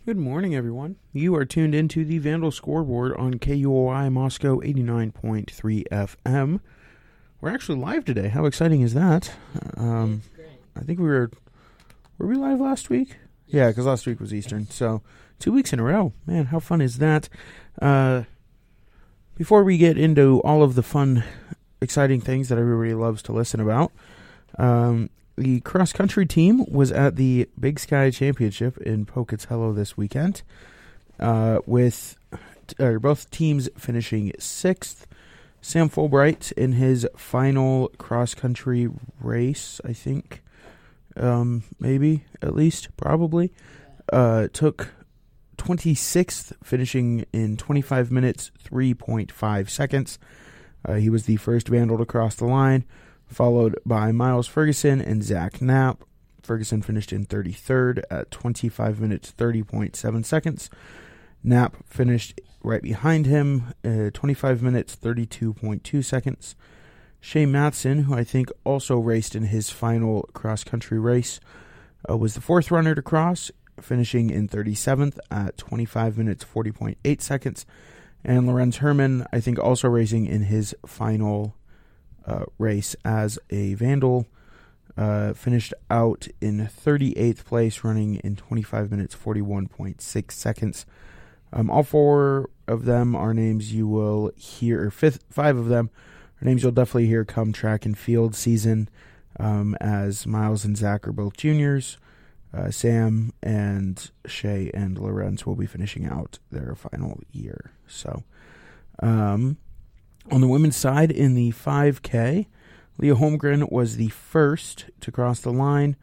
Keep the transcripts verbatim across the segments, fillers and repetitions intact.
Good morning, everyone. You are tuned into the Vandal Scoreboard on K U O I Moscow eighty-nine point three F M. We're actually live today. How exciting is that? Um, I think we were... Were we live last week? Yeah, because last week was Eastern. So, two weeks in a row. Man, how fun is that? Uh, before we get into all of the fun, exciting things that everybody loves to listen about, um... the cross-country team was at the Big Sky Championship in Pocatello this weekend, uh, with uh, both teams finishing sixth. Sam Fulbright in his final cross-country race, I think, um, maybe, at least, probably, uh, took twenty-sixth, finishing in twenty-five minutes, three point five seconds. Uh, he was the first Vandal to cross the line, followed by Miles Ferguson and Zach Knapp. Ferguson finished in thirty-third at twenty-five minutes, thirty point seven seconds. Knapp finished right behind him, uh, twenty-five minutes, thirty-two point two seconds. Shea Matson, who I think also raced in his final cross-country race, uh, was the fourth runner to cross, finishing in thirty-seventh at twenty-five minutes, forty point eight seconds. And Lorenz Herman, I think also racing in his final Uh, race as a Vandal, uh, finished out in thirty-eighth place, running in twenty-five minutes, forty-one point six seconds. Um, all four of them are names you will hear, or fifth, five of them are names you'll definitely hear come track and field season, um, as Miles and Zach are both juniors. Uh, Sam and Shea and Lorenz will be finishing out their final year. So, um... on the women's side, in the five K, Leah Holmgren was the first to cross the line,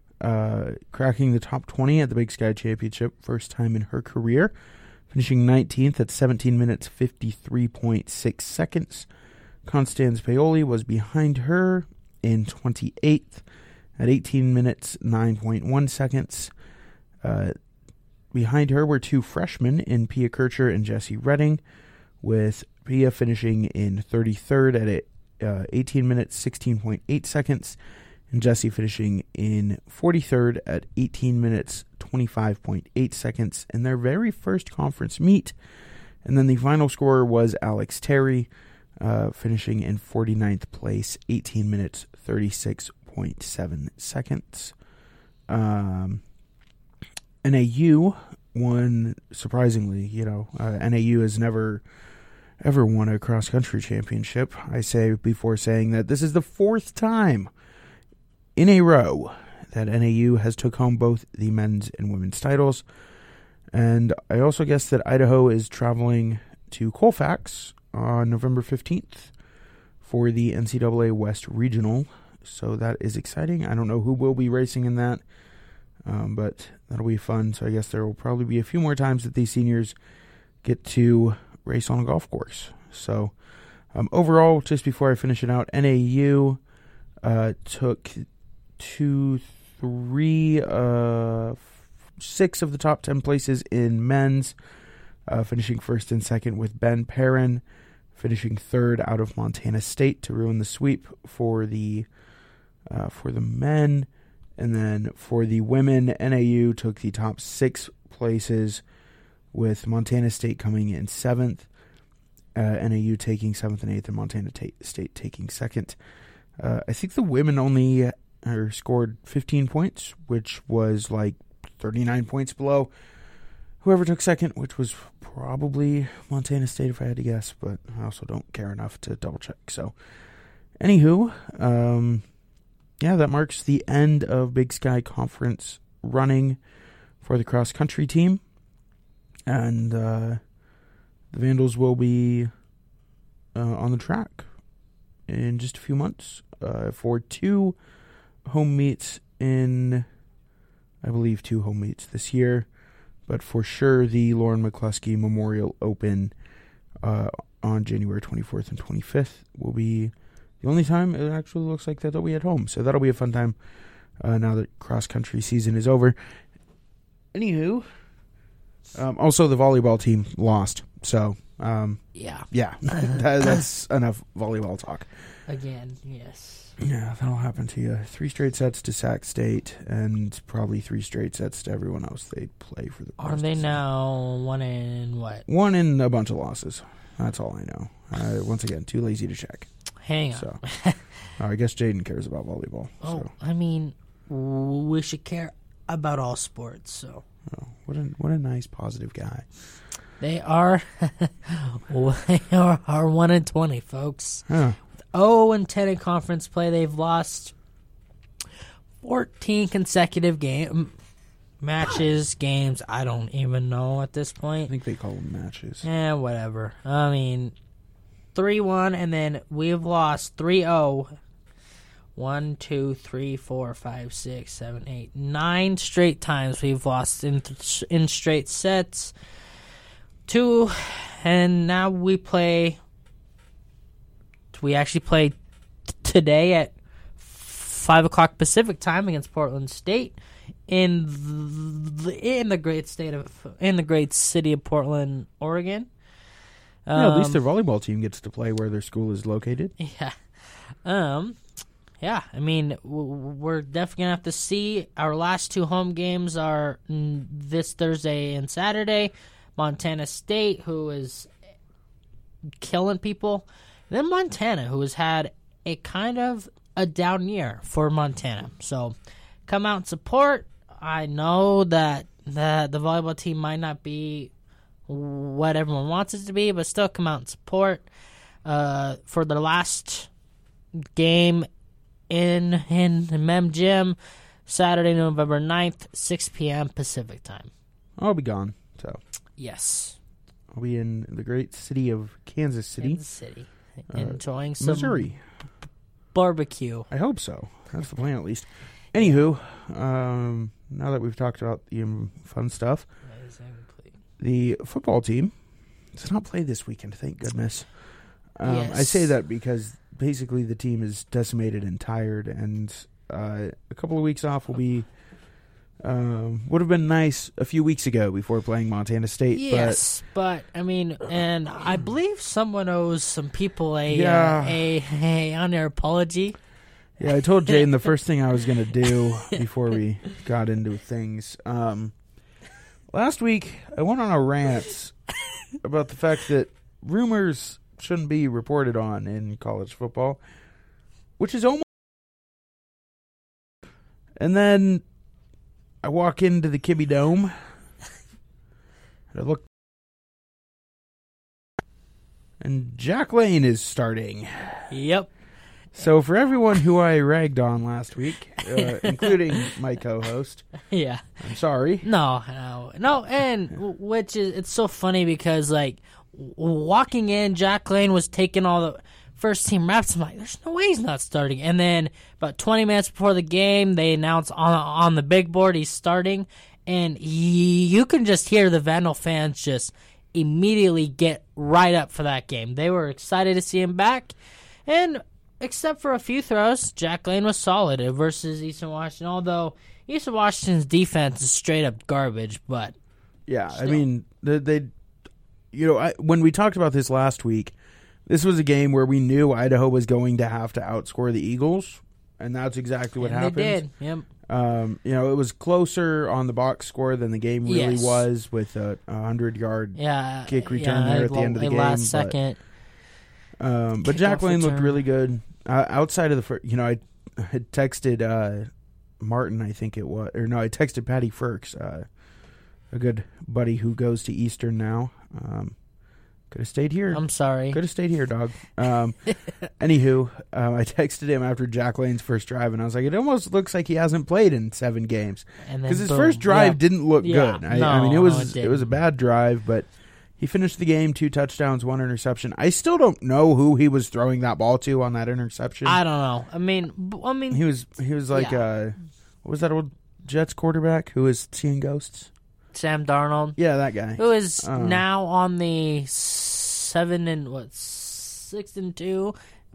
uh, cracking the top twenty at the Big Sky Championship, first time in her career, finishing nineteenth at seventeen minutes, fifty-three point six seconds. Constance Paoli was behind her in twenty-eighth at eighteen minutes, nine point one seconds. Uh, behind her were two freshmen in Pia Kircher and Jessie Redding, with Pia finishing in thirty-third at uh, eighteen minutes, sixteen point eight seconds, and Jessie finishing in forty-third at eighteen minutes, twenty-five point eight seconds in their very first conference meet. And then the final scorer was Alex Terry, uh, finishing in forty-ninth place, eighteen minutes, thirty-six point seven seconds. Um, N A U won, surprisingly, you know, uh, N A U has never ever won a cross-country championship. I say before saying that this is the fourth time in a row that N A U has took home both the men's and women's titles. And I also guess that Idaho is traveling to Colfax on November fifteenth for the N C double A West Regional. So that is exciting. I don't know who will be racing in that, um, but that'll be fun. So I guess there will probably be a few more times that these seniors get to race on a golf course. So um, overall, just before I finish it out, N A U uh, took two, three, uh, six of the top ten places in men's, uh, finishing first and second with Ben Perrin, finishing third out of Montana State to ruin the sweep for the uh, for the men. And then for the women, N A U took the top six places, with Montana State coming in seventh, uh, N A U taking seventh and eighth, and Montana ta- State taking second. Uh, I think the women only uh, scored fifteen points, which was like thirty-nine points below whoever took second, which was probably Montana State if I had to guess, but I also don't care enough to double check. So, anywho, um, yeah, that marks the end of Big Sky Conference running for the cross-country team. And uh, the Vandals will be uh, on the track in just a few months uh, for two home meets in, I believe, two home meets this year. But for sure, the Lauren McCluskey Memorial Open uh, on January twenty-fourth and twenty-fifth will be the only time it actually looks like that they'll be at home. So that'll be a fun time uh, now that cross-country season is over. Anywho, um, also the volleyball team lost. So, um, yeah. Yeah, that, that's enough volleyball talk. Again, yes. Yeah, that'll happen to you. Three straight sets to Sac State, and probably three straight sets to everyone else they play for the. Are they now one in what? One in a bunch of losses. That's all I know. Uh, once again, too lazy to check. Hang on. So, uh, I guess Jaden cares about volleyball. Oh, so. I mean, we should care about all sports. So, oh, what a what a nice positive guy. They are, they are, are one and twenty, folks. Huh. Oh, and ten in conference play. They've lost fourteen consecutive game matches, games. I don't even know at this point. I think they call them matches. Eh, whatever. I mean, three one, and then we've lost three oh. One, two, three, four, five, six, seven, eight, nine straight times we've lost in in straight sets. Two, and now we play. We actually play t- today at five o'clock Pacific time against Portland State in the, in the great state of in the great city of Portland, Oregon. Um, Yeah, at least their volleyball team gets to play where their school is located. Yeah, um, yeah. I mean, w- we're definitely gonna have to see. Our last two home games are mm, this Thursday and Saturday. Montana State, who is killing people. Then Montana, who has had a kind of a down year for Montana. So come out and support. I know that the, the volleyball team might not be what everyone wants it to be, but still come out and support. Uh, for the last game in, in Mem Gym, Saturday, November ninth, six p.m. Pacific time. I'll be gone, so. Yes. I'll be in the great city of Kansas City. Kansas City. Uh, Enjoying some Missouri. barbecue. I hope so. That's the plan, at least. Anywho, um, now that we've talked about the um, fun stuff, the football team does not play this weekend, thank goodness. Um, Yes. I say that because basically the team is decimated and tired, and uh, a couple of weeks off will be um, would have been nice a few weeks ago before playing Montana State. Yes, but, I mean, and I believe someone owes some people a Yeah. uh, a, a on their apology. But yeah, I told Jaden the first thing I was going to do before we got into things. Um, last week, I went on a rant about the fact that rumors shouldn't be reported on in college football, which is almost. And then I walk into the Kibby Dome, and I look, and Jack Lane is starting. Yep. So for everyone who I ragged on last week, uh, including my co-host, Yeah. I'm sorry. No, no, no, and w- which is it's so funny because like w- walking in, Jack Lane was taking all the first team reps. I'm like, there's no way he's not starting. And then about twenty minutes before the game, they announced on on the big board he's starting, and he, you can just hear the Vandal fans just immediately get right up for that game. They were excited to see him back, and except for a few throws, Jack Lane was solid versus Eastern Washington. Although Eastern Washington's defense is straight up garbage, but Yeah, Still. I mean, they, they you know, I, when we talked about this last week, this was a game where we knew Idaho was going to have to outscore the Eagles, and that's exactly what and happened. they did. Yep. Um, you know, it was closer on the box score than the game really Yes. was, with a hundred-yard Yeah, kick return yeah, there at the a- end of the a game. Last but- second. Um, but Kickoff Jack Lane looked return. really good. Uh, outside of the first, you know, I had texted uh, Martin, I think it was, or no, I texted Patty Firks, uh, a good buddy who goes to Eastern now. Um, could have stayed here. I'm sorry. Could have stayed here, dog. Um, anywho, um, I texted him after Jack Lane's first drive, and I was like, it almost looks like he hasn't played in seven games And then because his boom. first drive Yeah. didn't look Yeah. good. I, No, I mean, it no, was it it was a didn't. bad drive, but. He finished the game, two touchdowns, one interception. I still don't know who he was throwing that ball to on that interception. I don't know. I mean, b- I mean, He was he was like Yeah. uh, what was that old Jets quarterback who was seeing ghosts? Sam Darnold, Yeah, that guy. who is Uh. now on the seven and what six and two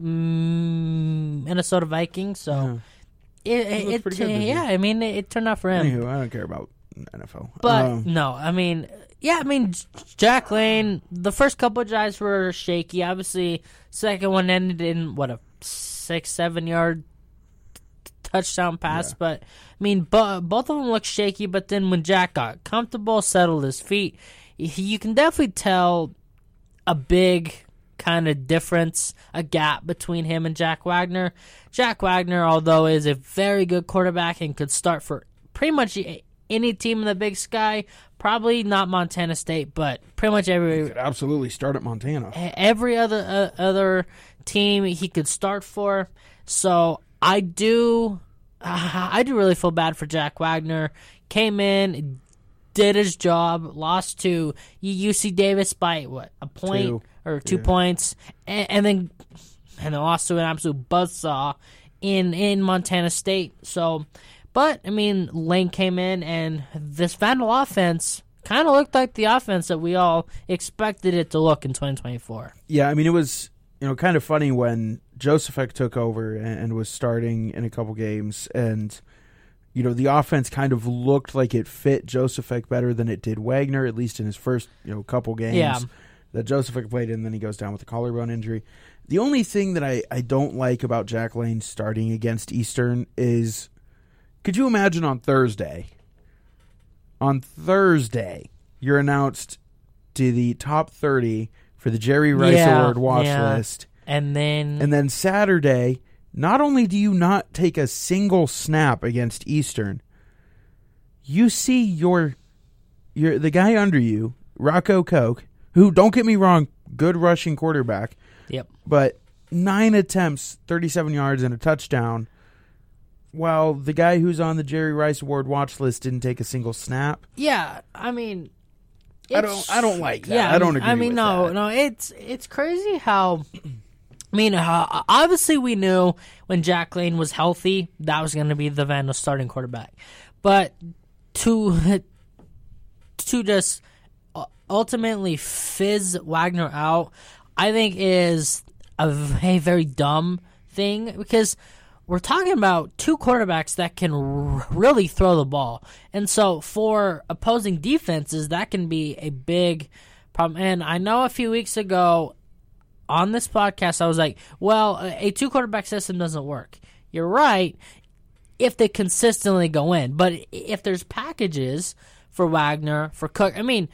mm, Minnesota Vikings. So Uh, it, He it, looked it pretty good, didn't he? yeah, I mean, it, it turned out for him. anywho, I don't care about N F L. But Um, no, I mean, yeah, I mean, J- Jack Lane. The first couple of drives were shaky. Obviously, second one ended in what a six, seven yard t- touchdown pass. Yeah. But, I mean, bo- both of them looked shaky, but then when Jack got comfortable, settled his feet, you can definitely tell a big kind of difference, a gap between him and Jack Wagner. Jack Wagner, although is a very good quarterback and could start for pretty much any team in the Big Sky, probably not Montana State, but pretty much every He could absolutely start at Montana. every other uh, other team he could start for. So I do, uh, I do really feel bad for Jack Wagner. Came in, did his job, lost to U C Davis by what, a point Two. or two Yeah. points, and, and then and then lost to an absolute buzzsaw in in Montana State. So, but I mean, Lane came in, and this Vandal offense kind of looked like the offense that we all expected it to look in twenty twenty-four. Yeah, I mean, it was, you know, kind of funny when Joseph took over and, and was starting in a couple games, and, you know, the offense kind of looked like it fit Joseph better than it did Wagner, at least in his first, you know, couple games Yeah. that Joseph played in, and then he goes down with a collarbone injury. The only thing that I, I don't like about Jack Lane starting against Eastern is, could you imagine on Thursday, on Thursday, you're announced to the top thirty for the Jerry Rice Yeah, Award watch yeah. list, And then, and then Saturday, not only do you not take a single snap against Eastern, you see your your the guy under you, Rocco Koch, who, don't get me wrong, good rushing quarterback, yep, but nine attempts, thirty-seven yards, and a touchdown, while the guy who's on the Jerry Rice Award watch list didn't take a single snap. yeah, I mean, I it's- don't I don't like that. Yeah, I don't agree I mean, with no, that. no, it's it's crazy how. I mean, uh, obviously we knew when Jack Lane was healthy that was going to be the Vandal starting quarterback, but to to just ultimately fizz Wagner out, I think is a very, very dumb thing, because we're talking about two quarterbacks that can r- really throw the ball. And so for opposing defenses, that can be a big problem. And I know a few weeks ago on this podcast, I was like, well, a two quarterback system doesn't work. You're right if they consistently go in. But if there's packages for Wagner, for Cook, I mean,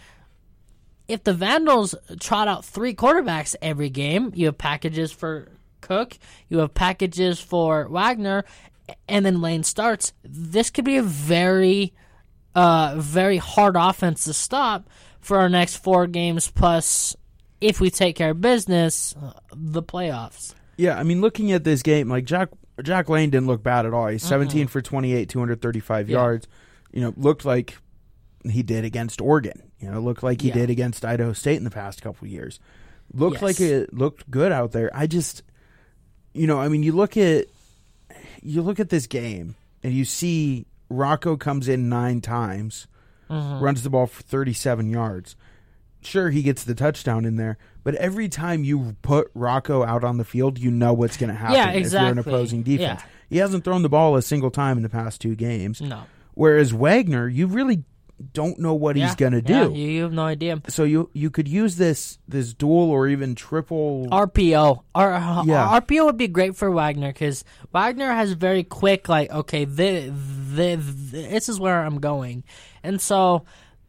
if the Vandals trot out three quarterbacks every game, you have packages for Cook, you have packages for Wagner, and then Lane starts, this could be a very, uh, very hard offense to stop for our next four games, plus, if we take care of business, uh, the playoffs. Yeah, I mean, looking at this game, like Jack Jack Lane didn't look bad at all. He's seventeen for twenty-eight, two hundred thirty-five Yeah. yards. You know, looked like he did against Oregon. You know, looked like he Yeah. did against Idaho State in the past couple of years. Looked Yes. like it looked good out there. I just, you know, I mean, you look at you look at this game and you see Rocco comes in nine times, Mm-hmm. runs the ball for thirty-seven yards. Sure, he gets the touchdown in there, but every time you put Rocco out on the field, you know what's going to happen Yeah, if you're an exactly. opposing defense. Yeah. He hasn't thrown the ball a single time in the past two games. No. Whereas Wagner, you really don't know what Yeah, he's going to yeah, do. you, you have no idea. So you you could use this this dual or even triple. R P O. R, uh, Yeah. R P O would be great for Wagner, because Wagner has very quick, like, okay, the, the, this is where I'm going. And so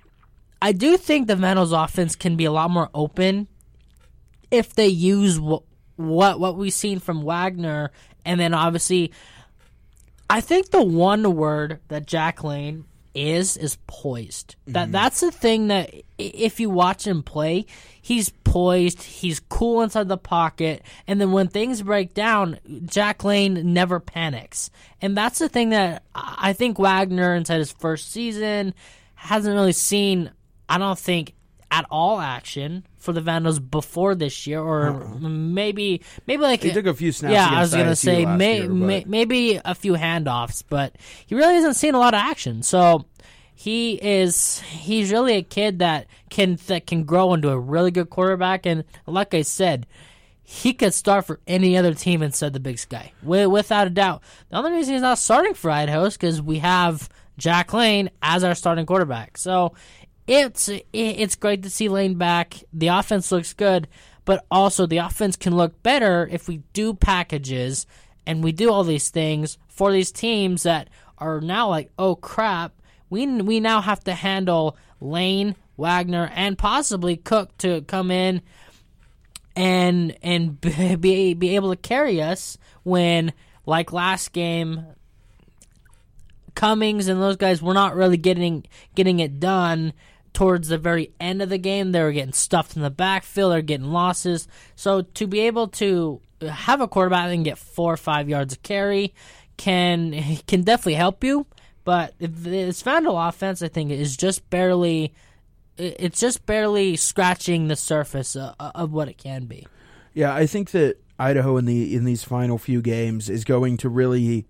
I do think the Vandals offense can be a lot more open if they use what what, what we've seen from Wagner. And then obviously, I think the one word that Jack Lane is is poised. That that's the thing that i- if you watch him play, he's poised, he's cool inside the pocket, and then when things break down, Jack Lane never panics. And that's the thing that I I think Wagner inside his first season hasn't really seen, I don't think, at all action for the Vandals before this year, or maybe maybe like He took a few snaps yeah, against I was gonna I S U say last may, year, may, but- maybe a few handoffs, but he really hasn't seen a lot of action. So he is he's really a kid that can that can grow into a really good quarterback, and like I said, he could start for any other team inside the Big Sky, wi- without a doubt. The only reason he's not starting for Idaho is because we have Jack Lane as our starting quarterback. So it's it's great to see Lane back. The offense looks good, but also the offense can look better if we do packages and we do all these things for these teams that are now like, oh crap, we we now have to handle Lane, Wagner, and possibly Cook to come in and and be be able to carry us when, like last game, Cummings and those guys were not really getting getting it done towards the very end of the game. They were getting stuffed in the backfield. They're getting losses. So to be able to have a quarterback that can get four or five yards of carry can can definitely help you. But this Vandal offense, I think, is just barely it's just barely scratching the surface of, of what it can be. Yeah, I think that Idaho in the in these final few games is going to really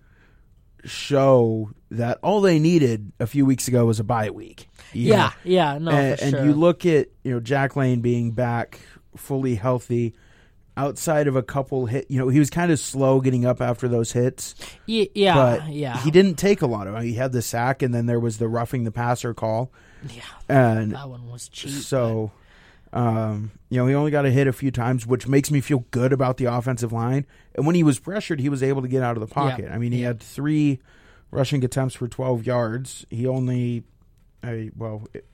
show that all they needed a few weeks ago was a bye week. Yeah, know? yeah, no, and, for sure. And you look at, you know, Jack Lane being back fully healthy, outside of a couple hit, you know, he was kind of slow getting up after those hits. Y- yeah, but yeah. He didn't take a lot of it. He had the sack, and then there was the roughing the passer call. Yeah, and that one was cheap. So, um, you know, he only got a hit a few times, which makes me feel good about the offensive line. And when he was pressured, he was able to get out of the pocket. Yeah. I mean, he yeah. had three rushing attempts for twelve yards. He only, I, well, it,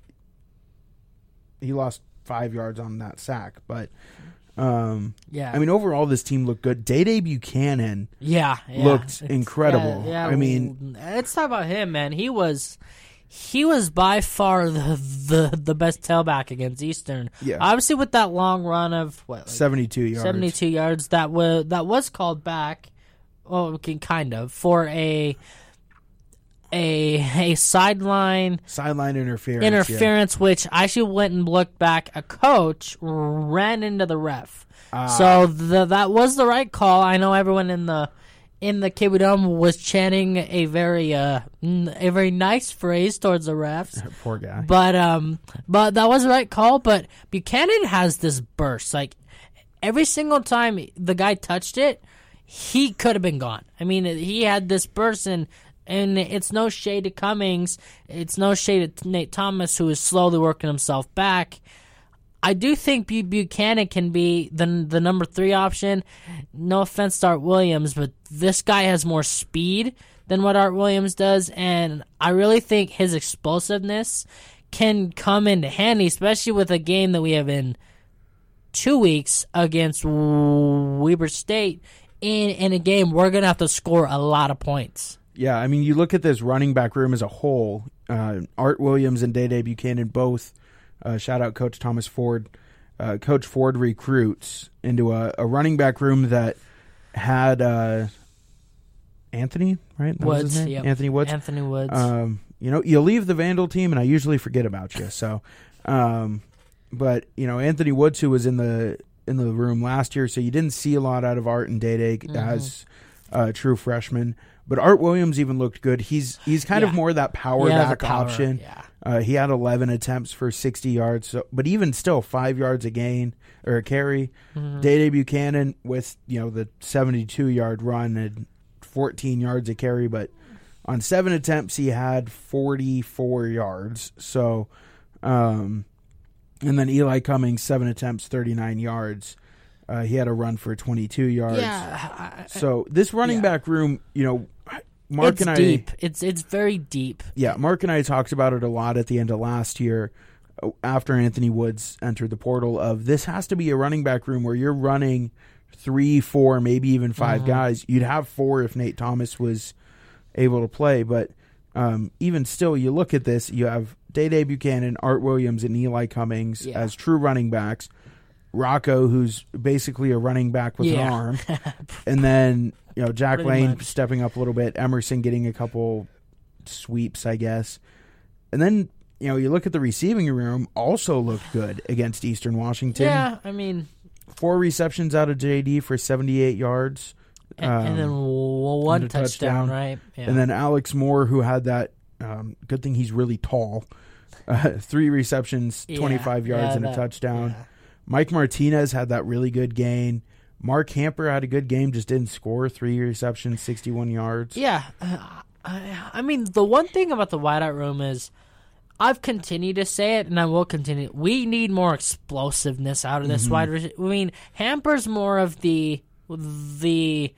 he lost five yards on that sack. But, um, yeah, I mean, overall, this team looked good. Day-Day Buchanan yeah, yeah. looked It's, incredible. Yeah, yeah, I mean, let's talk about him, man. He was. He was by far the, the the best tailback against Eastern. Yeah. Obviously, with that long run of what, like seventy-two yards. seventy-two yards that was that was called back. Well, okay, kind of for a a a sideline sideline interference. interference, yeah. which I actually went and looked back. A coach ran into the ref, Ah. so the, that was the right call. I know everyone in the. In the K B Dome was chanting a very uh a very nice phrase towards the refs. Poor guy. But um but that was the right call. But Buchanan has this burst. Like every single time the guy touched it, he could have been gone. I mean, he had this burst, and and it's no shade to Cummings. It's no shade to Nate Thomas, who is slowly working himself back. I do think B- Buchanan can be the the number three option. No offense to Art Williams, but this guy has more speed than what Art Williams does, and I really think his explosiveness can come into handy, especially with a game that we have in two weeks against Weber State. In, in a game, we're going to have to score a lot of points. Yeah, I mean, you look at this running back room as a whole. Uh, Art Williams and Day-Day Buchanan both. Uh, shout out Coach Thomas Ford. Uh, Coach Ford recruits into a, a running back room that had uh, Anthony, right? That was his Woods, name? yep. Anthony Woods. Anthony Woods. Um, you know, you leave the Vandal team, and I usually forget about you. So, um, but you know, Anthony Woods, who was in the in the room last year, so you didn't see a lot out of Art and Day-Day Mm-hmm. as uh, true freshmen. But Art Williams even looked good. He's he's kind Yeah. of more that power Yeah, the back power, option. yeah. Uh, he had eleven attempts for sixty yards, so, but even still, five yards a gain or a carry. Mm-hmm. Day-Day Buchanan with you know the seventy-two yard run and fourteen yards a carry, but on seven attempts he had forty-four yards. So, um, and then Eli Cummings, seven attempts, thirty-nine yards. Uh, he had a run for twenty-two yards. Yeah. I, So this running yeah. back room, you know, Mark it's and I, deep. It's it's very deep. yeah, Mark and I talked about it a lot at the end of last year, uh, after Anthony Woods entered the portal. Of this has to be a running back room where you're running three, four, maybe even five Mm-hmm. guys. You'd have four if Nate Thomas was able to play, but um, even still, you look at this, you have Day-Day Buchanan, Art Williams, and Eli Cummings Yeah. as true running backs. Rocco, who's basically a running back with Yeah. an arm, and then you know Jack Pretty Lane much. stepping up a little bit, Emerson getting a couple sweeps, I guess, and then you know you look at the receiving room, also looked good against Eastern Washington. Yeah, I mean, Four receptions out of J D for seventy-eight yards, and, and then um, w- one and a touchdown, touchdown. right? Yeah. and then Alex Moore, who had that. Um, good thing he's really tall. Uh, three receptions, Yeah, twenty-five yards, yeah, and a that- touchdown. yeah. Mike Martinez had that really good gain. Mark Hamper had a good game, just didn't score. Three receptions, sixty-one yards. Yeah, uh, I, I mean, the one thing about the wideout room is I've continued to say it, and I will continue. We need more explosiveness out of this Mm-hmm. wide receiver. I mean, Hamper's more of the the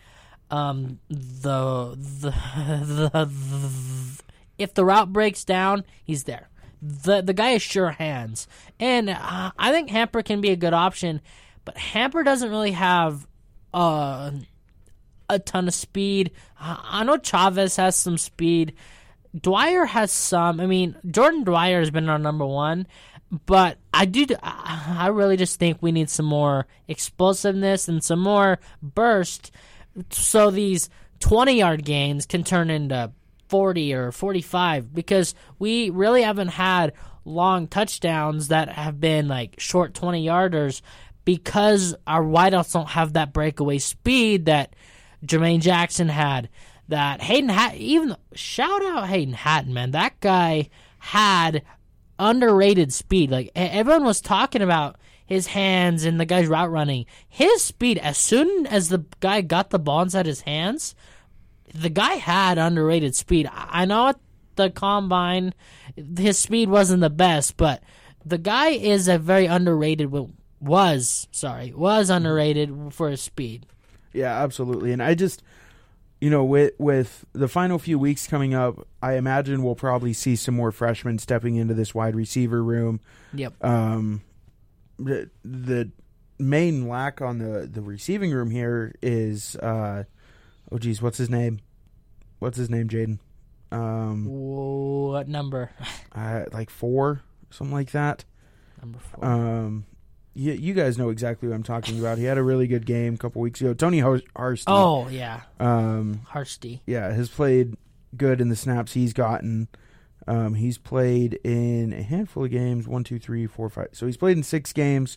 Um, the, the the the if the route breaks down, he's there. The the guy has sure hands, and uh, I think Hamper can be a good option, but Hamper doesn't really have uh, a ton of speed. I know Chavez has some speed. Dwyer has some. I mean, Jordan Dwyer has been our number one, but I do. I really just think we need some more explosiveness and some more burst, so these twenty-yard gains can turn into forty or forty-five, because we really haven't had long touchdowns that have been like short twenty-yarders because our wideouts don't have that breakaway speed that Jermaine Jackson had. That Hayden Hatton, even shout out Hayden Hatton, man. That guy had underrated speed. Like, everyone was talking about his hands and the guy's route running. His speed, as soon as the guy got the ball inside his hands, the guy had underrated speed. I know at the combine, his speed wasn't the best, but the guy is a very underrated, was, sorry, was underrated for his speed. Yeah, absolutely. And I just... You know, with with the final few weeks coming up, I imagine we'll probably see some more freshmen stepping into this wide receiver room. Yep. Um, the the main lack on the, the receiving room here is, uh, oh geez, what's his name? What's his name, Jaden? Um, what number? uh, like four, something like that. Number four. Um. You, you guys know exactly what I'm talking about. He had a really good game a couple weeks ago. Tony Har- Harsty. Oh, yeah. Um, Harsty. Yeah, has played good in the snaps he's gotten. Um, he's played in a handful of games, one, two, three, four, five. So he's played in six games.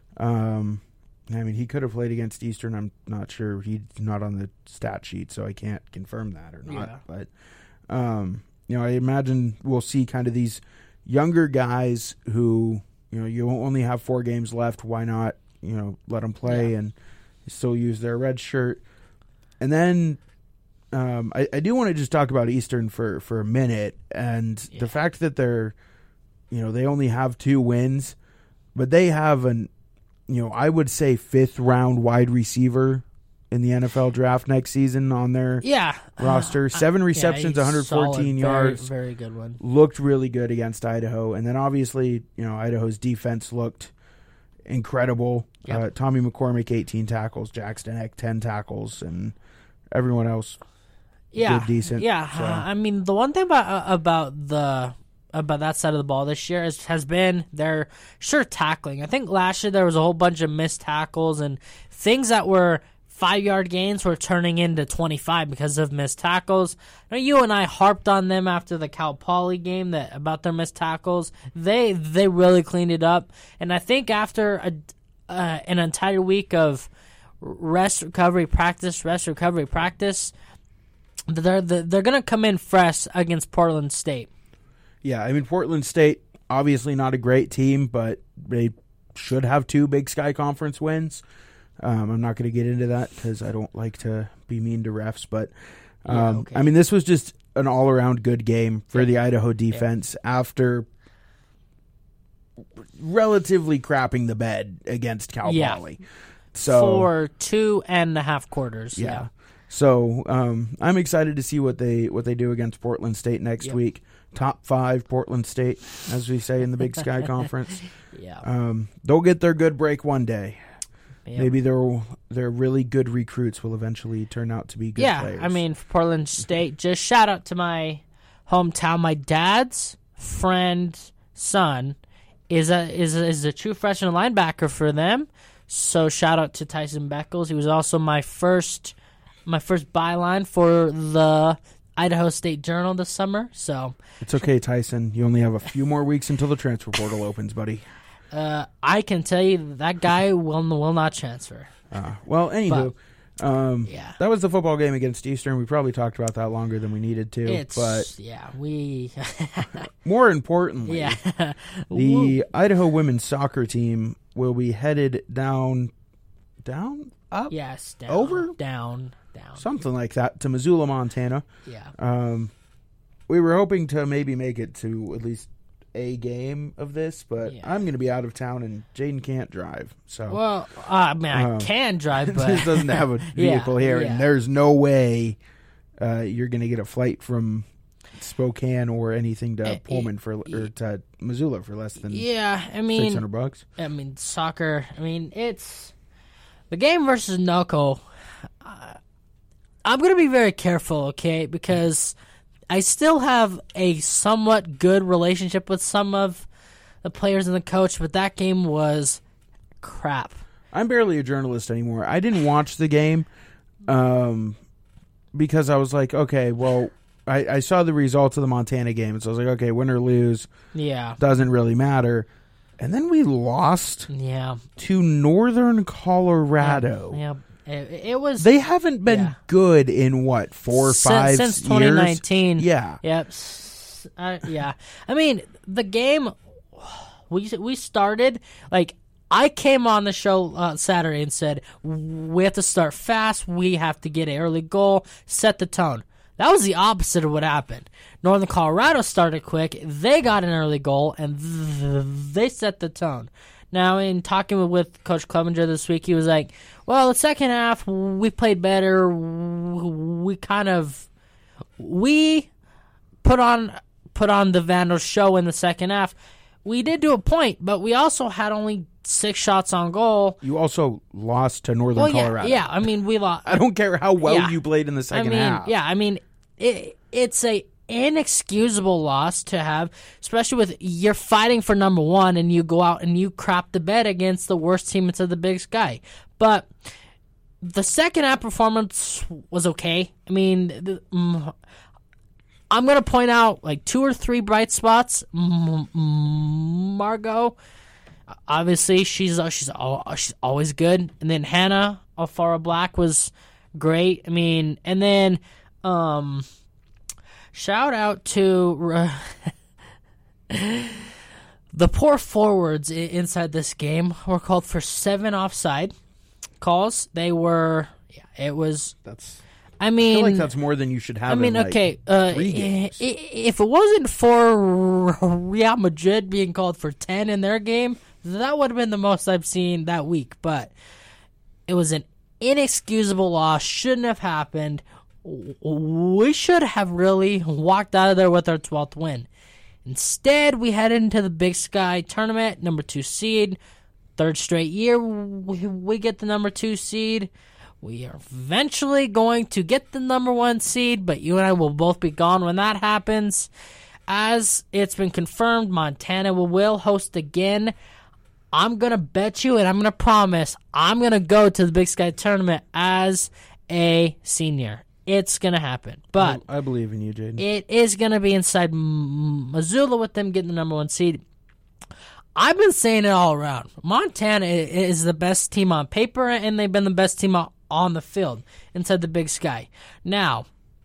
Um, I mean, he could have played against Eastern. I'm not sure. He's not on the stat sheet, so I can't confirm that or not. Yeah. But, um, you know, I imagine we'll see kind of these younger guys who... You know, you only have four games left. Why not, you know, let them play yeah. and still use their red shirt? And then um, I, I do want to just talk about Eastern for, for a minute. And yeah. the fact that they're, you know, they only have two wins, but they have an, you know, I would say fifth round wide receiver in the N F L draft next season on their yeah. roster. Seven receptions, yeah, one hundred fourteen solid, yards. Very, very good one. Looked really good against Idaho. And then obviously, you know, Idaho's defense looked incredible. Yep. Uh, Tommy McCormick, eighteen tackles. Jackson Eck, ten tackles. And everyone else yeah. did decent. Yeah. So. I mean, the one thing about uh, about the... about that side of the ball this year is, has been their sure tackling. I think last year there was a whole bunch of missed tackles and things that were five-yard gains were turning into twenty-five because of missed tackles. Now, you and I harped on them after the Cal Poly game that about their missed tackles. They they really cleaned it up, and I think after a, uh, an entire week of rest, recovery, practice, rest, recovery, practice, they're they're going to come in fresh against Portland State. Yeah, I mean, Portland State, obviously not a great team, but they should have two Big Sky Conference wins. Um, I'm not going to get into that because I don't like to be mean to refs, but um, yeah, okay. I mean, this was just an all-around good game for yeah. the Idaho defense yeah. after relatively crapping the bed against Cal yeah. Poly. So, for two and a half quarters. Yeah. yeah. So um, I'm excited to see what they what they do against Portland State next yep. week. Top five Portland State, as we say in the Big Sky Conference. Yeah, um, they'll get their good break one day. Yep. Maybe their their really good recruits will eventually turn out to be good yeah, players. I mean, for Portland State, just shout out to my hometown. My dad's friend's son is a is a, is a true freshman linebacker for them. So shout out to Tyson Beckles. He was also my first my first byline for the Idaho State Journal this summer. So it's okay, Tyson. You only have a few more weeks until the transfer portal opens, buddy. Uh, I can tell you that guy will will not transfer. Uh, well, anywho, but, um, yeah. that was the football game against Eastern. We probably talked about that longer than we needed to. It's, but yeah, we. more importantly, yeah. the Idaho women's soccer team will be headed down, down, up, yes, down, over, down, down, something like that to Missoula, Montana. Yeah. Um, we were hoping to maybe make it to at least a game of this, but Yeah. I'm going to be out of town, and Jaden can't drive. So Well, uh, I mean, I Um, can drive, but just doesn't have a vehicle Yeah, here, yeah. and there's no way uh, you're going to get a flight from Spokane or anything to Eh, Pullman for or to Missoula for less than yeah, I mean, six hundred bucks. I mean, soccer. I mean, it's the game versus Knuckle. Uh, I'm gonna be very careful, okay, because I still have a somewhat good relationship with some of the players and the coach, but that game was crap. I'm barely a journalist anymore. I didn't watch the game um, because I was like, okay, well, I, I saw the results of the Montana game, so I was like, okay, win or lose, Yeah, doesn't really matter. And then we lost yeah, to Northern Colorado. yeah. It, it was They haven't been Yeah. good in, what, four or Since- five since years? twenty nineteen. Yeah. Yep. S- Uh, yeah. I mean, the game we we started like I came on the show uh, Saturday and said we have to start fast. We have to get an early goal, set the tone. That was the opposite of what happened. Northern Colorado started quick. They got an early goal, and th- they set the tone. Now, in talking with Coach Clevenger this week, he was like, well, the second half, we played better. We kind of... We put on put on the Vandals show in the second half. We did do a point, but we also had only six shots on goal. You also lost to Northern Well, yeah, Colorado. yeah. I mean, we lost. I don't care how well Yeah. you played in the I second mean, half. yeah. I mean, it, it's a inexcusable loss to have, especially with you're fighting for number one and you go out and you crap the bed against the worst team into the Big Sky. But the second half performance was okay. I mean, the, mm, I'm gonna point out like two or three bright spots. M- Margot, obviously, she's uh, she's al- she's always good, and then Hannah Alfara Black was great. I mean, and then um, shout out to uh, the poor forwards i- inside this game were called for seven offside calls. They were, yeah, it was. That's. I I mean, feel like that's more than you should have. I mean, in, like, okay, uh, three i- games. i- if it wasn't for Real Madrid being called for ten in their game, that would have been the most I've seen that week. But it was an inexcusable loss. Shouldn't have happened. We should have really walked out of there with our twelfth win. Instead, we headed into the Big Sky tournament, number two seed. Third straight year, we, we get the number two seed. We are eventually going to get the number one seed, but you and I will both be gone when that happens. As it's been confirmed, Montana will, will host again. I'm going to bet you, and I'm going to promise, I'm going to go to the Big Sky tournament as a senior. It's going to happen. But I, I believe in you, Jaden. it is going to be inside M- Missoula with them getting the number one seed. I've been saying it all around. Montana i- is the best team on paper, and they've been the best team on on the field inside the Big Sky. Now,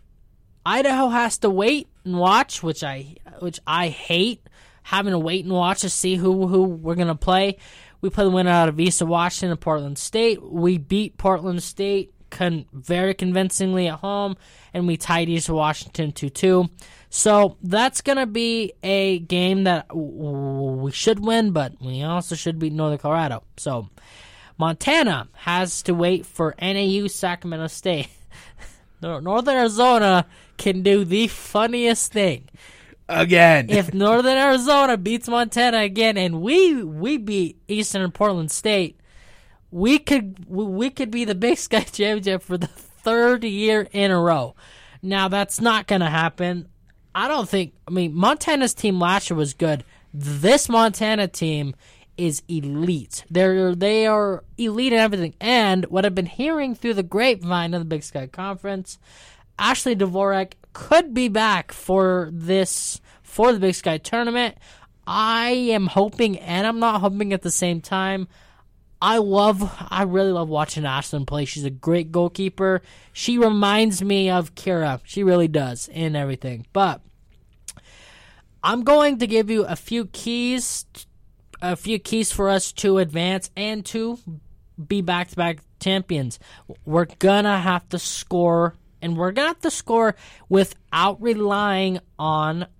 Idaho has to wait and watch, which I which I hate having to wait and watch to see who who we're gonna play. We play the winner out of East of Washington and Portland State. We beat Portland State con- very convincingly at home, and we tied East of Washington two two. So that's gonna be a game that w- we should win, but we also should beat Northern Colorado. So Montana has to wait for N A U Sacramento State. Northern Arizona can do the funniest thing. Again. If Northern Arizona beats Montana again and we we beat Eastern and Portland State, we could we could be the Big Sky Championship for the third year in a row. Now, that's not going to happen. I don't think – I mean, Montana's team last year was good. This Montana team – is elite. They're they are elite in everything. And what I've been hearing through the grapevine of the Big Sky Conference, Ashley Dvorak could be back for this for the Big Sky tournament. I am hoping, and I'm not hoping at the same time. I love, I really love watching Ashlyn play. She's a great goalkeeper. She reminds me of Kira. She really does in everything. But I'm going to give you a few keys. A few keys for us to advance and to be back-to-back champions. We're going to have to score, and we're going to have to score without relying on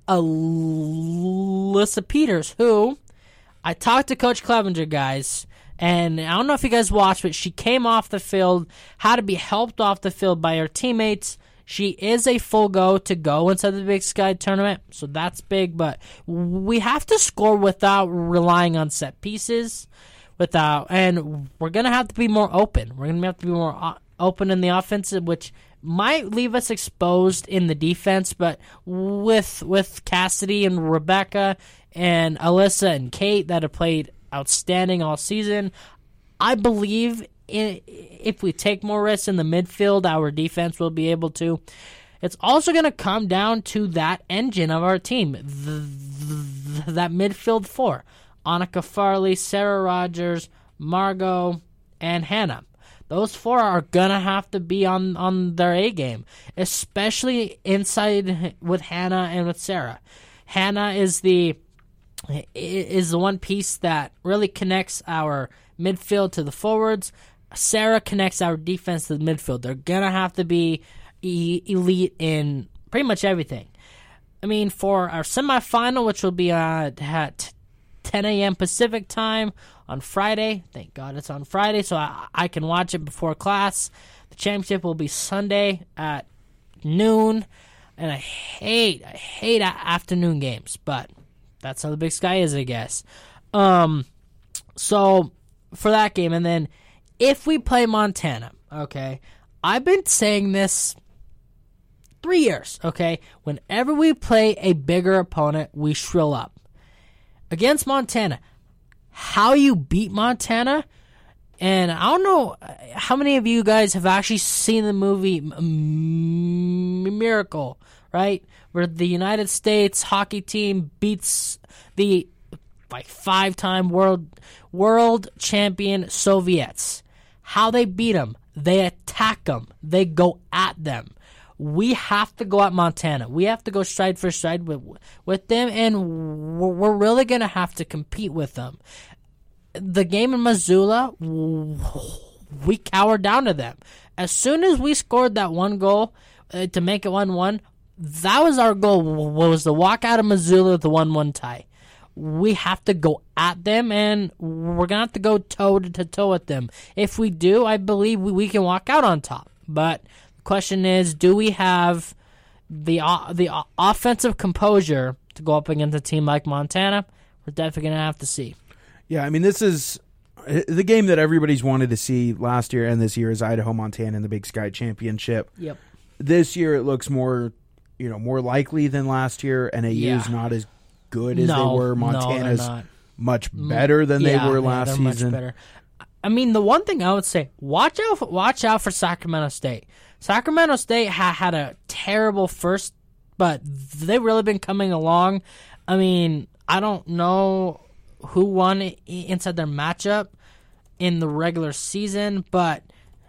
Alyssa Peters, who I talked to Coach Clevenger, guys, and I don't know if you guys watched, but she came off the field, had to be helped off the field by her teammates. She is a full go to go inside the Big Sky tournament, so that's big, but we have to score without relying on set pieces, without, and we're going to have to be more open. We're going to have to be more open in the offensive, which might leave us exposed in the defense, but with with Cassidy and Rebecca and Alyssa and Kate that have played outstanding all season, I believe in, if we take more risks in the midfield, our defense will be able to. It's also going to come down to that engine of our team, the, the, that midfield four. Annika Farley, Sarah Rogers, Margot, and Hannah. Those four are going to have to be on, on their A game, especially inside with Hannah and with Sarah. Hannah is the is the one piece that really connects our midfield to the forwards. Sarah connects our defense to the midfield. They're going to have to be e- elite in pretty much everything. I mean, for our semifinal, which will be uh, at ten a.m. Pacific time on Friday. Thank God it's on Friday, so I, I can watch it before class. The championship will be Sunday at noon, and I hate, I hate afternoon games, but that's how the Big Sky is, I guess. Um, so for that game, and then if we play Montana, okay, I've been saying this three years, okay? Whenever we play a bigger opponent, we shrill up. Against Montana, how you beat Montana, and I don't know how many of you guys have actually seen the movie Miracle, right? Where the United States hockey team beats the like five-time world world champion Soviets. How they beat them? They attack them. They go at them. We have to go at Montana. We have to go stride for stride with with them, and we're really going to have to compete with them. The game in Missoula, we cowered down to them. As soon as we scored that one goal uh, to make it one one, that was our goal, was to walk out of Missoula with the one one tie. We have to go at them, and we're going to have to go toe-to-toe with them. If we do, I believe we, we can walk out on top. But the question is, do we have the uh, the uh, offensive composure to go up against a team like Montana? We're definitely going to have to see. Yeah, I mean, this is the game that everybody's wanted to see last year and this year is Idaho-Montana in the Big Sky Championship. Yep. This year it looks more, you know, more likely than last year, and A U's yeah. not as good as no, they were. Montana's no, much better than yeah, they were yeah, last they're season. Much better. I mean, the one thing I would say, watch out for, watch out for Sacramento State. Sacramento State ha- had a terrible first, but they've really been coming along. I mean, I don't know who won inside their matchup in the regular season, but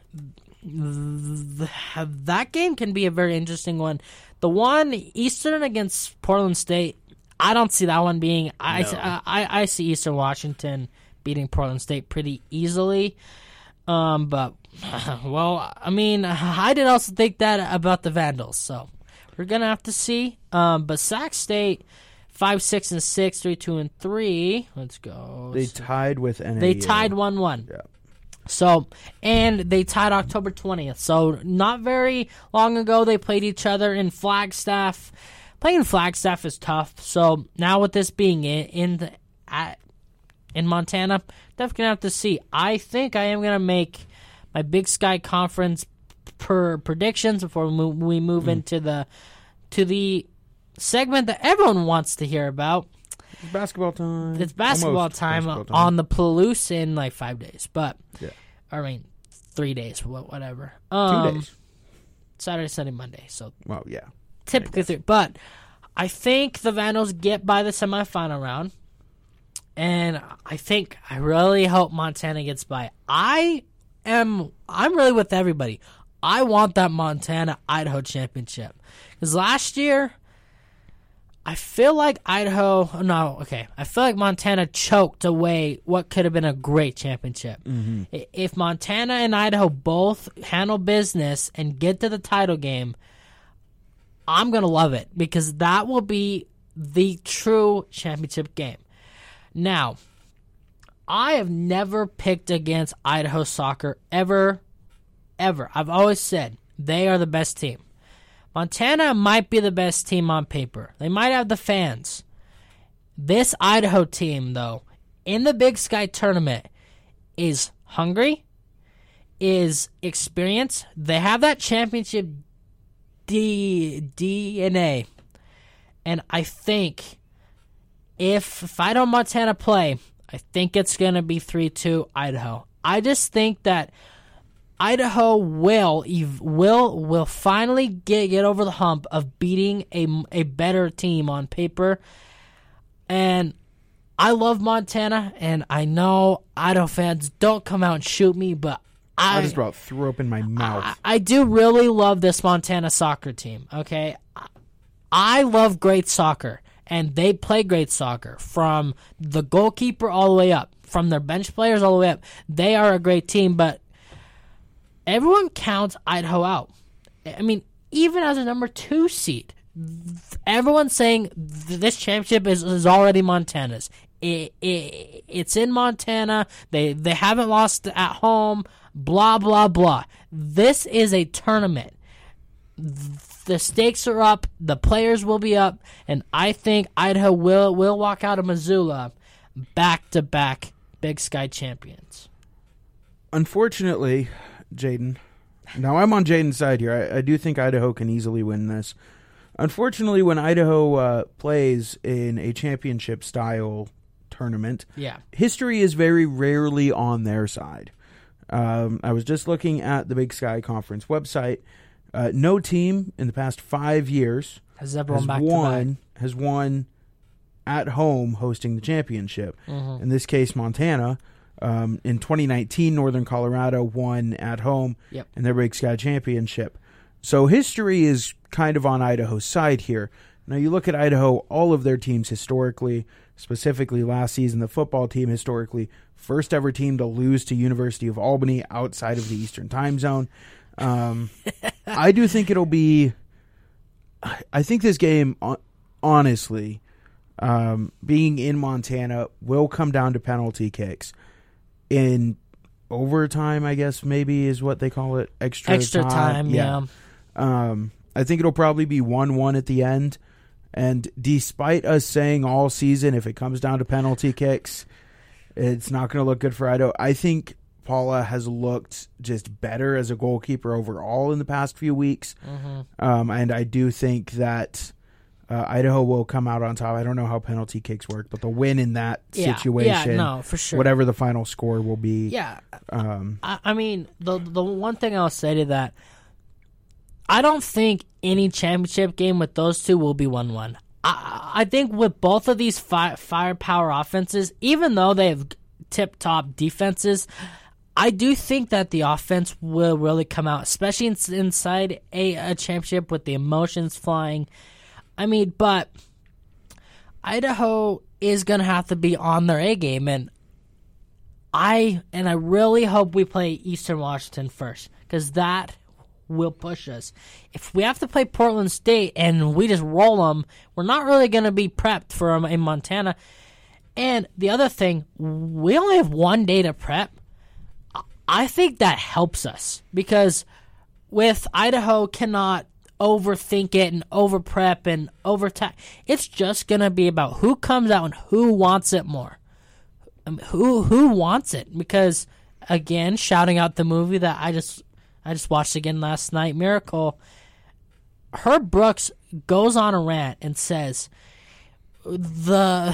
th- that game can be a very interesting one. The one, Eastern against Portland State, I don't see that one being... I, No. I, I, I see Eastern Washington beating Portland State pretty easily. Um, but, well, I mean, I did also think that about the Vandals, so we're going to have to see. Um, but Sac State, five, six, and six, three, two, and three. Let's go. They tied with N A U. They tied one one. Yeah. So, and they tied October twentieth. So, not very long ago, they played each other in Flagstaff. Playing Flagstaff is tough. So, now with this being in, in the, at, in Montana, definitely going to have to see. I think I am going to make my Big Sky Conference per predictions before we move, we move mm. into the to the segment that everyone wants to hear about. It's basketball time. It's basketball time, basketball time on the Palouse in like five days. But, yeah. I mean, three days, whatever. Um, Two days. Saturday, Sunday, Monday. So, well, yeah. typically three. But I think the Vandals get by the semifinal round. And I think, I really hope Montana gets by. I am, I'm really with everybody. I want that Montana-Idaho championship. Because last year, I feel like Idaho, no, okay. I feel like Montana choked away what could have been a great championship. Mm-hmm. If Montana and Idaho both handle business and get to the title game, I'm going to love it. Because that will be the true championship game. Now, I have never picked against Idaho soccer ever, ever. I've always said they are the best team. Montana might be the best team on paper. They might have the fans. This Idaho team, though, in the Big Sky tournament is hungry, is experienced. They have that championship D, D N A. And I think if, if Idaho Montana play, I think it's going to be three two Idaho. I just think that Idaho will will will finally get, get over the hump of beating a, a better team on paper. And I love Montana, and I know Idaho fans don't come out and shoot me, but I, I just about threw up in my mouth. I, I do really love this Montana soccer team, okay? I love great soccer, and they play great soccer from the goalkeeper all the way up, from their bench players all the way up. They are a great team, but everyone counts Idaho out. I mean, even as a number two seed, everyone's saying this championship is, is already Montana's. It, it, it's in Montana. They they haven't lost at home. Blah, blah, blah. This is a tournament. The stakes are up. The players will be up. And I think Idaho will, will walk out of Missoula back-to-back Big Sky champions. Unfortunately, Jaden, now I'm on Jaden's side here. I, I do think Idaho can easily win this. Unfortunately, when Idaho uh, plays in a championship-style tournament, yeah. history is very rarely on their side. Um, I was just looking at the Big Sky Conference website. Uh, no team in the past five years has ever won, back won to back. has won at home hosting the championship. Mm-hmm. In this case, Montana. Um, in twenty nineteen, Northern Colorado won at home yep. in their Big Sky championship. So history is kind of on Idaho's side here. Now you look at Idaho, all of their teams historically, specifically last season, the football team historically, first ever team to lose to University of Albany outside of the Eastern time zone. Um, I do think it'll be, I think this game, honestly, um, being in Montana, will come down to penalty kicks. In overtime, I guess maybe is what they call it. Extra, Extra time, time yeah. yeah. Um, I think it'll probably be one one at the end. And despite us saying all season, if it comes down to penalty kicks, it's not going to look good for Idaho. I think Paula has looked just better as a goalkeeper overall in the past few weeks. Mm-hmm. Um, and I do think that uh, Idaho will come out on top. I don't know how penalty kicks work, but the win in that yeah, situation, yeah, no, for sure. whatever the final score will be. Yeah. Um, I, I mean, the the one thing I'll say to that, I don't think any championship game with those two will be one one. I, I think with both of these fi- firepower offenses, even though they have tip-top defenses, I do think that the offense will really come out, especially in, inside a, a championship with the emotions flying. I mean, but Idaho is going to have to be on their A game, and I and I really hope we play Eastern Washington first, because that will push us. If we have to play Portland State and we just roll them, we're not really going to be prepped for them in Montana. And the other thing, we only have one day to prep. I think that helps us, because with Idaho cannot overthink it and over prep and over ta- it's just going to be about who comes out and who wants it more. I mean, who who wants it? Because again, shouting out the movie that I just I just watched again last night, Miracle. Herb Brooks goes on a rant and says the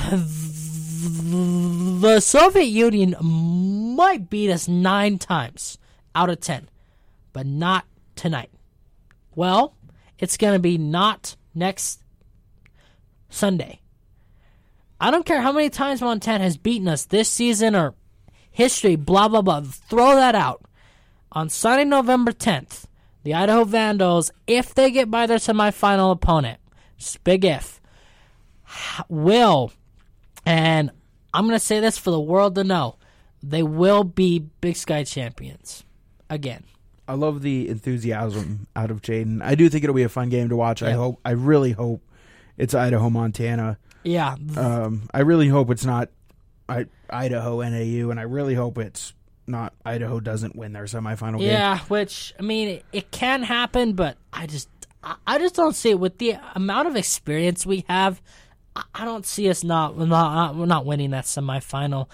the Soviet Union might beat us nine times out of ten, but not tonight. Well, it's going to be not next Sunday. I don't care how many times Montana has beaten us this season or history, blah, blah, blah. Throw that out. On Sunday, November tenth, the Idaho Vandals, if they get by their semifinal opponent, just big if, will, and I'm going to say this for the world to know, they will be Big Sky champions again. I love the enthusiasm out of Jaden. I do think it'll be a fun game to watch. Yep. I hope. I really hope it's Idaho, Montana. Yeah. Um, I really hope it's not I, Idaho N A U, and I really hope it's not Idaho doesn't win their semifinal game. Yeah, which, I mean, it, it can happen, but I just I, I just don't see it. With the amount of experience we have, I, I don't see us not, not, we're not winning that semifinal.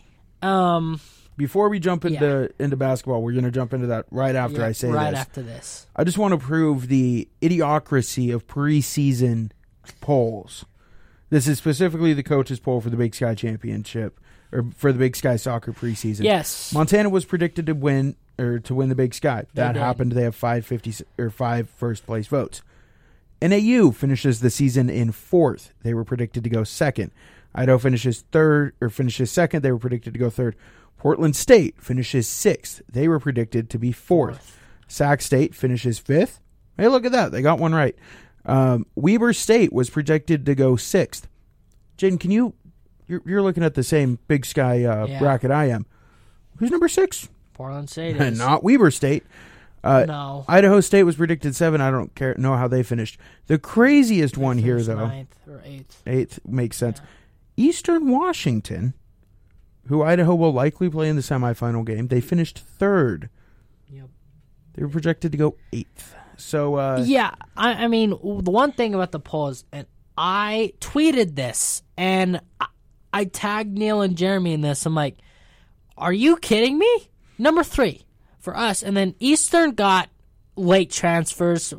Um... Before we jump into Yeah. into basketball, we're going to jump into that right after Yeah, I say right this. after this. I just want to prove the idiocracy of preseason polls. This is specifically the coaches' poll for the Big Sky Championship, or for the Big Sky Soccer preseason. Yes. Montana was predicted to win or to win the Big Sky. That did. happened. They have five fifty or five first place votes. N A U finishes the season in fourth. They were predicted to go second. Idaho finishes third or finishes second. They were predicted to go third. Portland State finishes sixth. They were predicted to be fourth. Fourth. Sac State finishes fifth. Hey, look at that. They got one right. Um, Weber State was projected to go sixth. Jaden, can you... You're, you're looking at the same Big Sky uh, Yeah. bracket I am. Who's number six? Portland State is. Not Weber State. Uh, No. Idaho State was predicted seven. I don't care know how they finished. The craziest one here, Finished though, ninth or eighth. eighth makes sense. Eastern Washington, who Idaho will likely play in the semifinal game, they finished third. Yep. They were projected to go eighth. So, uh, Yeah, I, I mean, the one thing about the polls, and I tweeted this, and I, I tagged Neil and Jeremy in this. I'm like, are you kidding me? Number three for us. And then Eastern got late transfers.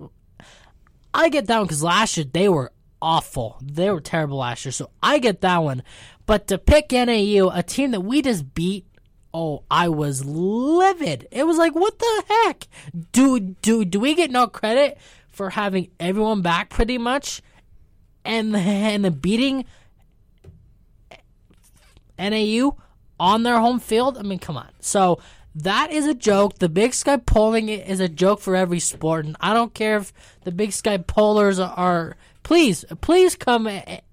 I get that one because last year they were awful. They were terrible last year, so I get that one. But to pick N A U, a team that we just beat, oh, I was livid. It was like, what the heck? Do do do we get no credit for having everyone back pretty much, and and the beating N A U on their home field? I mean, come on. So that is a joke. The Big Sky polling it is a joke for every sport, and I don't care if the Big Sky pollers are. are please, please come and,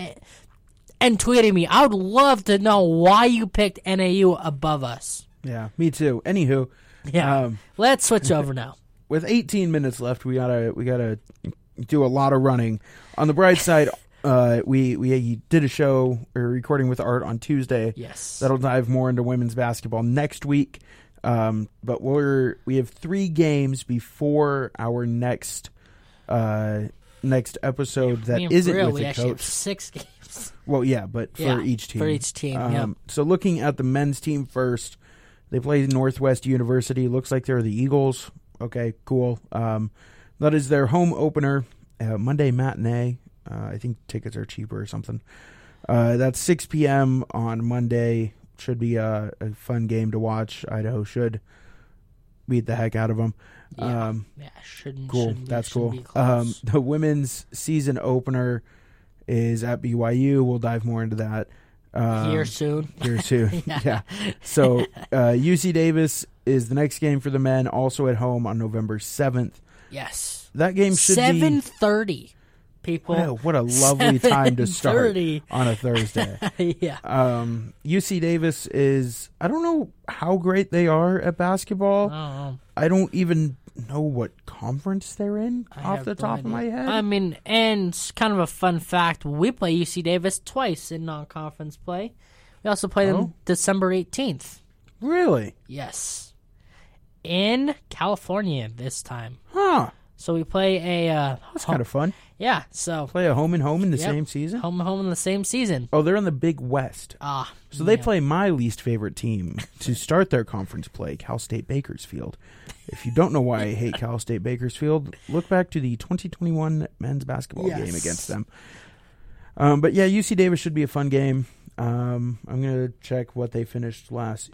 and tweet at me. I would love to know why you picked N A U above us. yeah, me too. Anywho, Yeah, um, let's switch over now. with eighteen minutes left, we gotta we gotta do a lot of running. On the bright side, uh, we we did a show or recording with Art on Tuesday. Yes. That'll dive more into women's basketball next week. Um, but we're we have three games before our next uh, next episode that Me and isn't Brill, with we the actually have coach. six games. Well, yeah, but for Yeah, each team. for each team, Um, yep. So looking at the men's team first, they play Northwest University. Looks like they're the Eagles. Okay, cool. Um, that is their home opener, uh, Monday matinee. Uh, I think tickets are cheaper or something. Uh, that's six p.m. on Monday. Should be a, a fun game to watch. Idaho should beat the heck out of them. Yeah, Um, yeah shouldn't. cool. Shouldn't be, That's shouldn't cool. be close. Um, the women's season opener is at B Y U. We'll dive more into that. Um, Here soon. Here soon. yeah. So uh, U C Davis is the next game for the men, also at home on November seventh. Yes. That game should Seven be... thirty. People. What a, what a lovely time to start seven thirty. on a Thursday. Yeah. Um, U C Davis is... I don't know how great they are at basketball. Oh, I don't even know what conference they're in I off have the no top of idea. my head. I mean, and it's kind of a fun fact. We play U C Davis twice in non-conference play. We also play them Oh. December eighteenth. Really? Yes. In California this time. Huh. So we play a... Uh, That's home- kind of fun. Yeah, so... Play a home and home in the Yep. same season? Home home in the same season. Oh, they're in the Big West. Ah. So they yeah. play my least favorite team to start their conference play, Cal State Bakersfield. If you don't know why I hate Cal State Bakersfield, look back to the twenty twenty-one men's basketball Yes. game against them. Um, but yeah, U C Davis should be a fun game. Um, I'm going to check what they finished last.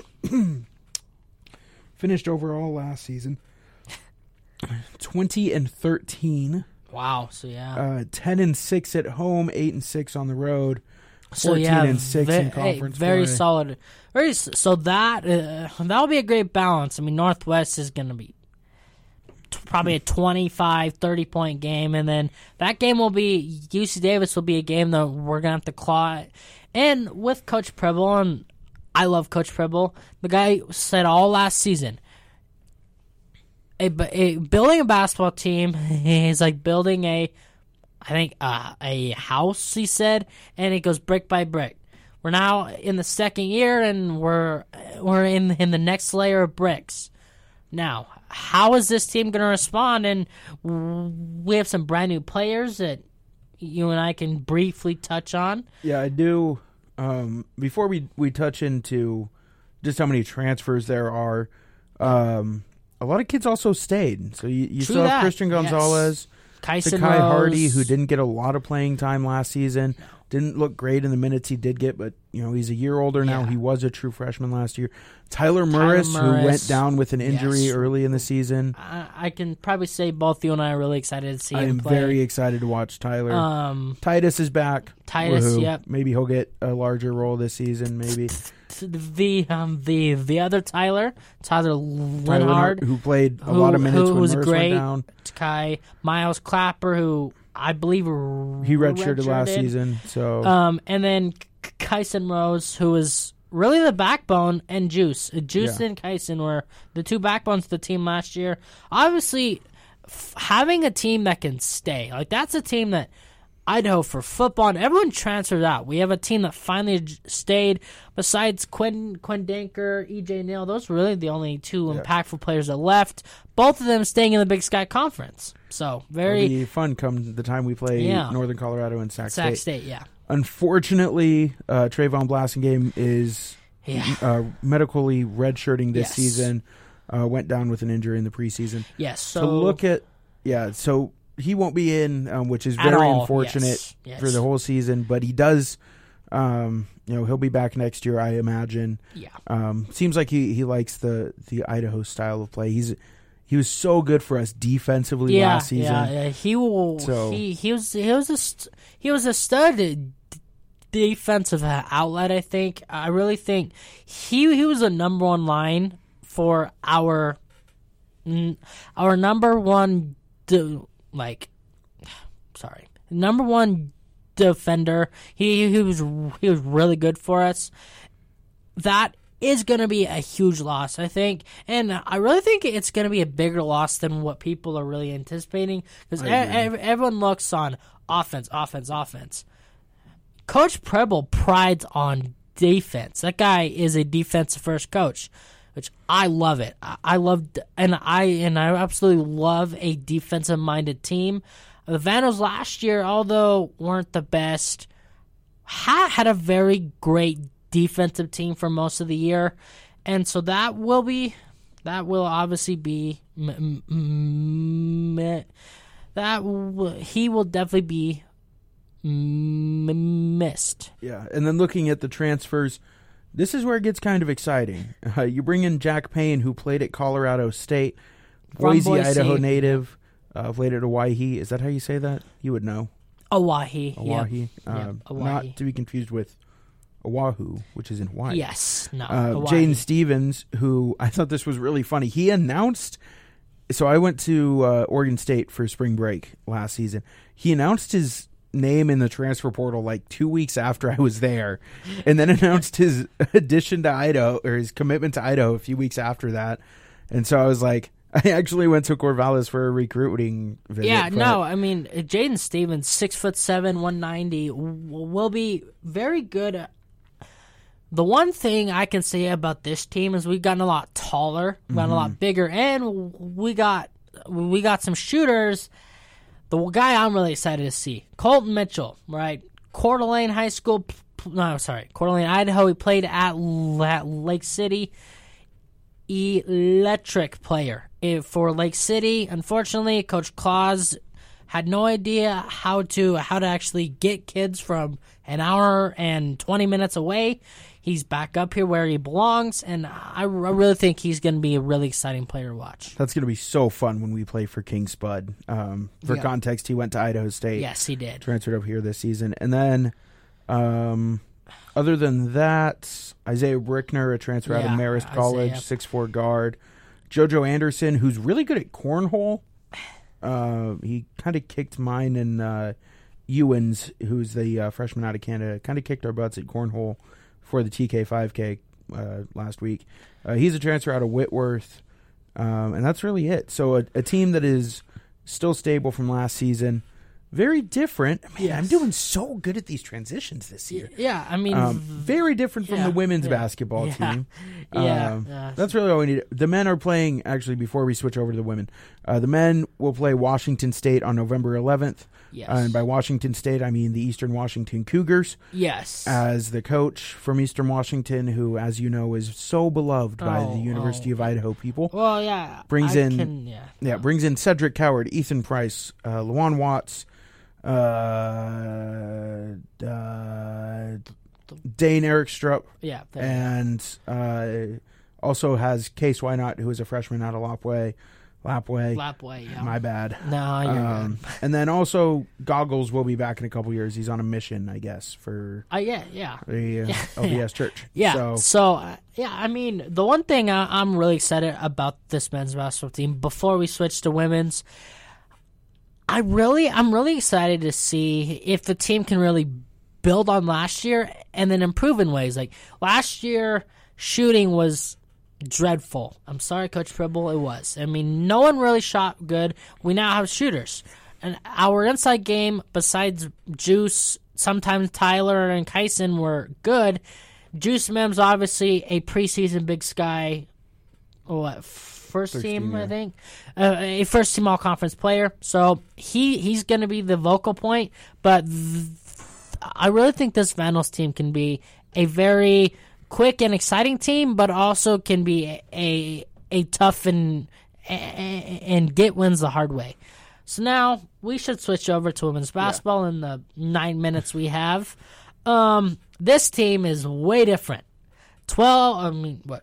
finished overall last season. twenty and thirteen. Wow, so yeah. Uh, ten and six at home, eight and six on the road. So fourteen yeah, and six ve- in conference hey, very play. solid. Very s- so that uh, that'll be a great balance. I mean, Northwest is going to be t- probably a twenty-five, thirty point game, and then that game will be U C Davis will be a game that we're going to have to claw. At. And with Coach Preble, and I love Coach Preble, the guy said all last season, a, a building a basketball team is like building a I think, uh, a house, he said, and it goes brick by brick. We're now in the second year, and we're we're in in the next layer of bricks. Now, how is this team going to respond? And we have some brand new players that you and I can briefly touch on. Yeah, I do. Um, before we, we touch into just how many transfers there are, um, a lot of kids also stayed. So you, you True saw that. Christian Gonzalez, Kyson Sakai Rose. Hardy, who didn't get a lot of playing time last season. Didn't look great in the minutes he did get, but you know he's a year older now. Yeah. He was a true freshman last year. Tyler Murris, Tyler Murris. who went down with an injury Yes. early in the season. I, I can probably say both you and I are really excited to see I him am play. very excited to watch Tyler. Um, Titus is back. Titus, Woohoo. yep. Maybe he'll get a larger role this season. Maybe the um the the other Tyler, Tyler Tyler Lenhard, who played a who- lot of minutes who when was Murris great. went down. Kai Miles Clapper, who I believe He redshirted last season, so Um, and then K- Kyson Rose, who was really the backbone, and Juice. Uh, Juice Yeah. and Kyson were the two backbones of the team last year. Obviously, f- having a team that can stay, like that's a team that Idaho for football, and everyone transfers out. We have a team that finally j- stayed. Besides Quinn, Quinn Danker, E J Neal, those were really the only two Yeah. impactful players that left. Both of them staying in the Big Sky Conference. So very it'll be fun come the time we play Yeah. Northern Colorado and Sac, Sac State. State, yeah. Unfortunately, uh, Trayvon Blasingame is Yeah. uh, medically redshirting this Yes. season. Uh, went down with an injury in the preseason. Yes, so to look at, yeah, so he won't be in, um, which is At very all, unfortunate yes, yes. for the whole season. But he does, um, you know, he'll be back next year, I imagine. Yeah. Um, seems like he, he likes the, the Idaho style of play. He's he was so good for us defensively Yeah, last season. yeah, yeah. He will. So- he he was he was a st- he was a stud d- defensive outlet. I think. I really think he he was a number one line for our mm, our number one de- like sorry number one defender. He he was he was really good for us. That is going to be a huge loss, I think. And I really think it's going to be a bigger loss than what people are really anticipating. Because I e- agree. ev- everyone looks on offense, offense, offense. Coach Preble prides on defense. That guy is a defensive-first coach, which I love it. I, I love, and I and I absolutely love a defensive-minded team. The Vandals last year, although weren't the best, ha- had a very great defensive team for most of the year, and so that will be that will obviously be m- m- m- that w- he will definitely be m- missed. Yeah, and then looking at the transfers, this is where it gets kind of exciting. Uh, you bring in Jack Payne, who played at Colorado State, From Boise, Boise. Idaho native, uh, played at Owyhee. Is that how you say that? You would know. Owyhee, Owyhee. Yep. Um, Yep, Owyhee. Not to be confused with Oahu, which is in Hawaii. Yes, no. Uh, Owyhee. Jaden Stevens, who I thought this was really funny. He announced, so I went to uh, Oregon State for spring break last season. He announced his name in the transfer portal like two weeks after I was there, and then announced his addition to Idaho, or his commitment to Idaho a few weeks after that. And so I was like, I actually went to Corvallis for a recruiting visit. Yeah, but- no, I mean Jaden Stevens, six foot seven, one ninety, w- will be very good. At, the one thing I can say about this team is we've gotten a lot taller, we've gotten a lot bigger, and we got we got some shooters. The guy I'm really excited to see, Colton Mitchell, right? Coeur d'Alene High School. p- p- No, sorry, Coeur d'Alene, Idaho. He played at, L- at Lake City. Electric player Eh, for Lake City. Unfortunately, Coach Claus had no idea how to how to actually get kids from an hour and twenty minutes away. He's back up here where he belongs, and I, I really think he's going to be a really exciting player to watch. That's going to be so fun when we play for King Spud. Um, for Yeah. context, he went to Idaho State. Yes, he did. Transferred over here this season. And then, um, other than that, Isaiah Brickner, a transfer out Yeah, of Marist College, Isaiah. six four guard. JoJo Anderson, who's really good at cornhole. Uh, he kind of kicked mine and uh, Ewan's, who's the uh, freshman out of Canada, kind of kicked our butts at cornhole for the T K five K uh, last week. Uh, he's a transfer out of Whitworth, um, and that's really it. So a, a team that is still stable from last season. very different. Man, Yes. I'm doing so good at these transitions this year. Yeah, I mean, Um, very different from yeah, the women's yeah, basketball yeah, team. yeah, Um, yeah. That's really all we need. The men are playing, actually, before we switch over to the women, uh, the men will play Washington State on November eleventh. Yes. Uh, and by Washington State, I mean the Eastern Washington Cougars. yes. As the coach from Eastern Washington, who, as you know, is so beloved by Oh, the University oh. of Idaho people. well, yeah. brings I in- Can, yeah. Yeah, brings in Cedric Coward, Ethan Price, uh, Luan Watts, uh, uh, Dane Eric Strupp, Yeah. there- and uh, also has Case Wynot, who is a freshman out of Lapway. Lapway. Lapway, yeah. My bad. no, you're Um, good. and then also Goggles will be back in a couple years. He's on a mission, I guess, for Uh, yeah, yeah. the uh, L D S Church. Yeah. So, So, uh, yeah, I mean, the one thing I, I'm really excited about this men's basketball team before we switch to women's, I really, I'm really excited to see if the team can really build on last year and then improve in ways. Like last year, shooting was dreadful. I'm sorry, Coach Pribble, it was. I mean, no one really shot good. We now have shooters. And our inside game, besides Juice, sometimes Tyler and Kyson were good. Juice Mem's obviously a preseason Big Sky, what, first, First team, team, I yeah. think? Uh, a first team all conference player. So he he's going to be the vocal point. But th- I really think this Vandals team can be a very quick and exciting team, but also can be a a, a tough and and get wins the hard way. So now we should switch over to women's basketball in the nine minutes we have. Um, this team is way different. Twelve, I mean, what?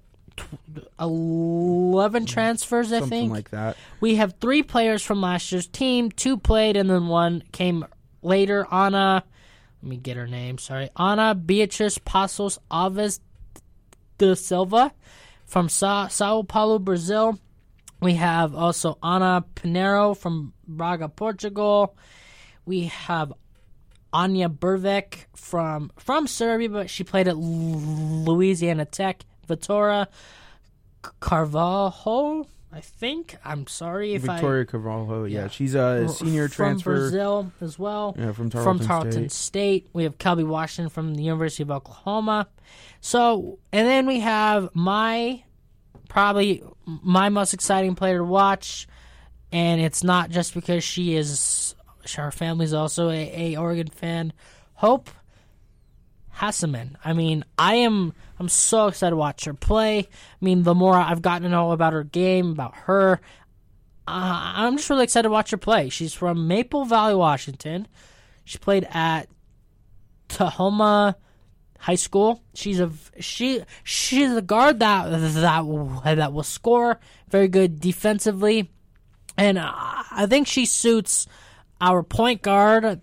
Eleven transfers, I something think. like that. We have three players from last year's team. Two played, and then one came later. Ana, let me get her name. Sorry, Ana Beatriz Passos Alves de Silva from Sa- Sao Paulo, Brazil. We have also Ana Pinheiro from Braga, Portugal. We have Anya Burvek from from Serbia, but she played at Louisiana Tech. Vitória Carvalho, I think. I'm sorry if Victoria I... Carvalho, yeah. yeah. She's a senior from transfer. Brazil as well. Yeah, from From Tarleton Tarleton State. State. We have Kelby Washington from the University of Oklahoma. So, and then we have my, probably my most exciting player to watch, and it's not just because she is, her family's also a, a Oregon fan, Hope Hasseman. I mean, I am, I'm so excited to watch her play. I mean, the more I've gotten to know about her game, about her, uh, I'm just really excited to watch her play. She's from Maple Valley, Washington. She played at Tahoma High School. She's a she she's a guard that that that will score, very good defensively, and I think she suits our point guard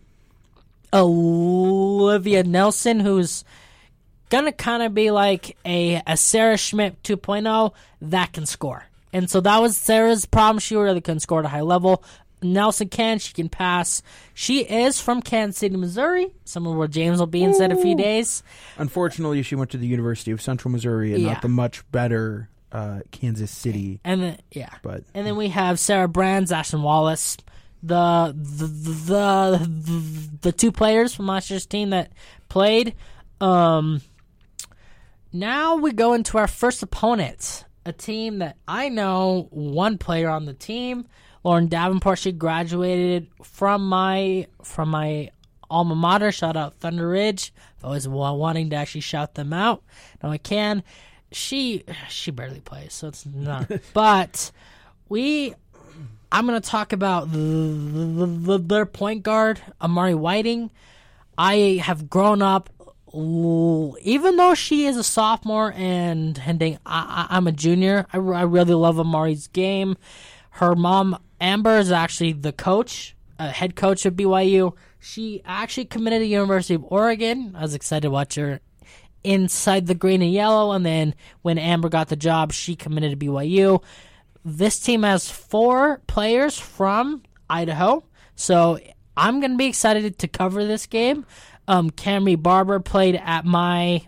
Olivia Nelson, who's gonna kind of be like a a Sarah Schmidt two point oh that can score. And so that was Sarah's problem. She really couldn't score at a high level. Nelson can. She can pass. She is from Kansas City, Missouri, somewhere where James will be in a few days. Unfortunately, she went to the University of Central Missouri and Yeah. not the much better uh, Kansas City. And then, yeah. But And then we have Sarah Brands, Ashton Wallace, the the the, the, the two players from last year's team that played. Um, now we go into our first opponent, a team that I know one player on the team, Lauren Davenport. She graduated from my from my alma mater. Shout out Thunder Ridge. I've always wa- wanting to actually shout them out. Now I can. She she barely plays, so it's not. But we, I'm gonna talk about the, the, the, their point guard, Amari Whiting. I have grown up, even though she is a sophomore and and I, I, I'm a junior. I, I really love Amari's game. Her mom Amber is actually the coach, uh, head coach of B Y U. She actually committed to the University of Oregon. I was excited to watch her inside the green and yellow, and then when Amber got the job, she committed to B Y U. This team has four players from Idaho, so I'm going to be excited to cover this game. Um, Camry Barber played at my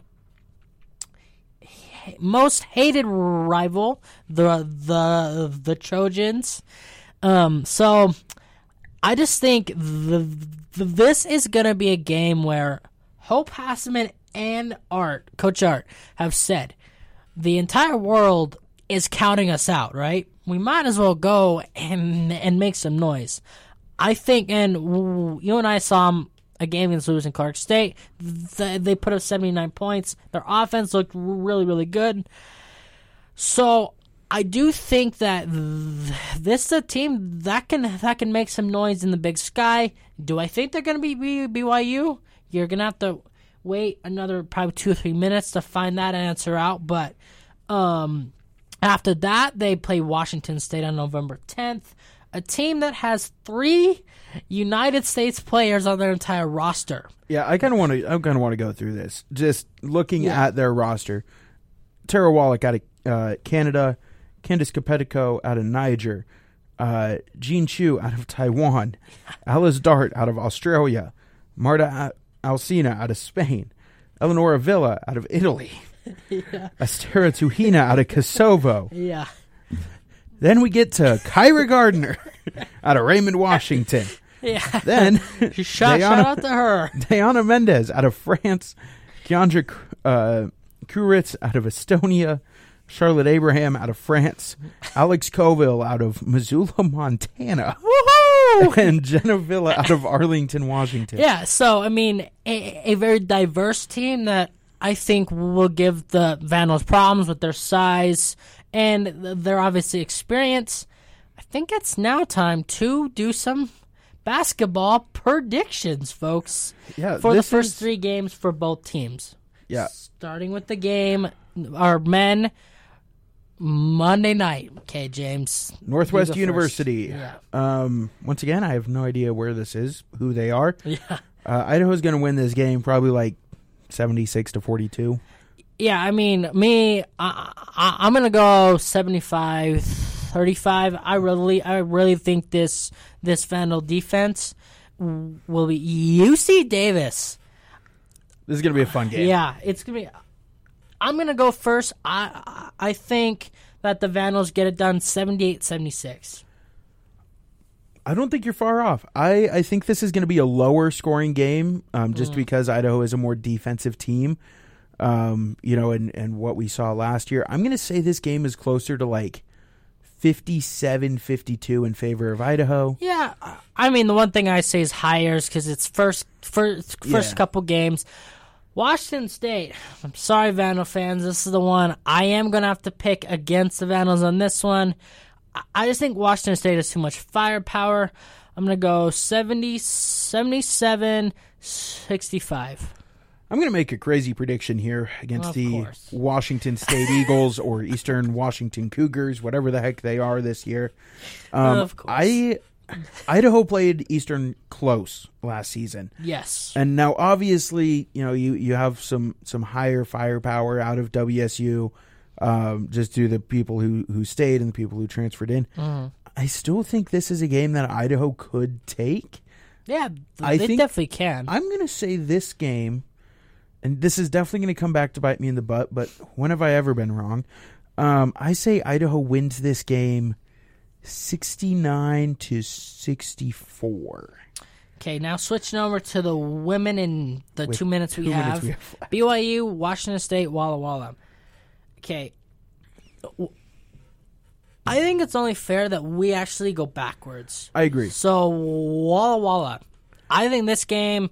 most hated rival, the the the Trojans. Um, so I just think the, the, this is going to be a game where Hope Hasselman and Art, Coach Art, have said the entire world is counting us out, right? We might as well go and and make some noise. I think, and you and I saw a game against Lewis and Clark State. They put up seventy-nine points. Their offense looked really, really good. So I do think that this is a team that can that can make some noise in the Big Sky. Do I think they're going to be B Y U? You're going to have to wait another probably two or three minutes to find that answer out. But um, after that, they play Washington State on November tenth, a team that has three United States players on their entire roster. Yeah, I kind of want to. I kind of want to go through this. Just looking yeah. at their roster: Tara Wallach out of uh, Canada, Candice Capetico out of Niger, uh, Jean Chu out of Taiwan, Alice Dart out of Australia, Marta Alcina out of Spain, Eleonora Villa out of Italy, yeah. Estera Tuhina out of Kosovo. Yeah. Then we get to Kyra Gardner out of Raymond, Washington. Yeah. Then shout, Diana, shout out to her. Diana Mendez out of France, Keandra uh, Kuritz out of Estonia, Charlotte Abraham out of France, Alex Colville out of Missoula, Montana. Woohoo! And Jenna Villa out of Arlington, Washington. Yeah, so, I mean, a, a very diverse team that I think will give the Vandals problems with their size and their obviously experience. I think it's now time to do some basketball predictions, folks. Yeah, for the first is... three games for both teams. Yeah. Starting with the game, our men, Monday night. Okay, James. Northwest University. Yeah. Um, once again, I have no idea where this is, who they are. Yeah. Uh, Idaho's going to win this game probably like seventy-six to forty-two. Yeah, I mean, me, I, I, I'm going to go seventy-five thirty-five. I really I really think this this Vandal defense will be U C Davis. This is going to be a fun game. Yeah, it's going to be. I'm going to go first. I I think that the Vandals get it done seventy-eight seventy-six. I don't think you're far off. I, I think this is going to be a lower scoring game um, just mm. because Idaho is a more defensive team, um, you know, and, and what we saw last year. I'm going to say this game is closer to like fifty-seven fifty-two in favor of Idaho. Yeah, I mean, the one thing I say is hires because it's first, first, first yeah. couple games. Washington State, I'm sorry, Vandal fans, this is the one. I am going to have to pick against the Vandals on this one. I just think Washington State has too much firepower. I'm going to go seventy, seventy-seven sixty-five. I'm going to make a crazy prediction here against of the course. Washington State Eagles or Eastern Washington Cougars, whatever the heck they are this year. Um, of course. I Idaho played Eastern close last season. Yes. And now, obviously, you know, you, you have some, some higher firepower out of W S U, um, just due to the people who, who stayed and the people who transferred in. Mm-hmm. I still think this is a game that Idaho could take. Yeah, I they think definitely can. I'm going to say this game, and this is definitely going to come back to bite me in the butt, but when have I ever been wrong? Um, I say Idaho wins this game sixty-nine to sixty-four. Okay, now switching over to the women in the With two minutes we two have. minutes we have B Y U, Washington State, Walla Walla. Okay. I think it's only fair that we actually go backwards. I agree. So, Walla Walla. I think this game,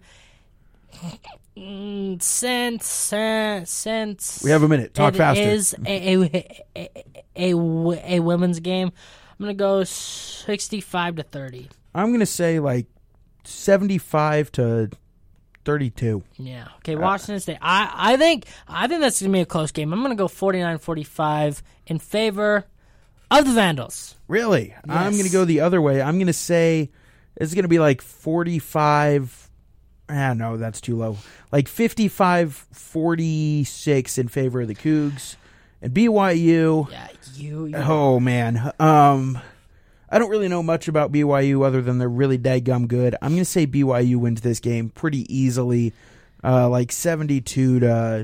mm, since, since, since We have a minute. Talk it faster. is a, a, a, a, a women's game, I'm going to go sixty-five to thirty. I'm going to say like seventy-five to thirty-two. Yeah. Okay, Washington State. I, I think I think that's going to be a close game. I'm going to go forty-nine forty-five in favor of the Vandals. Really? Yes. I'm going to go the other way. I'm going to say it's going to be like forty-five. Ah, no, that's too low. Like fifty-five forty-six in favor of the Cougs. And B Y U. Yeah, you. you Oh, man. Um, I don't really know much about B Y U other than they're really daggum good. I'm going to say B Y U wins this game pretty easily, uh, like seventy-two to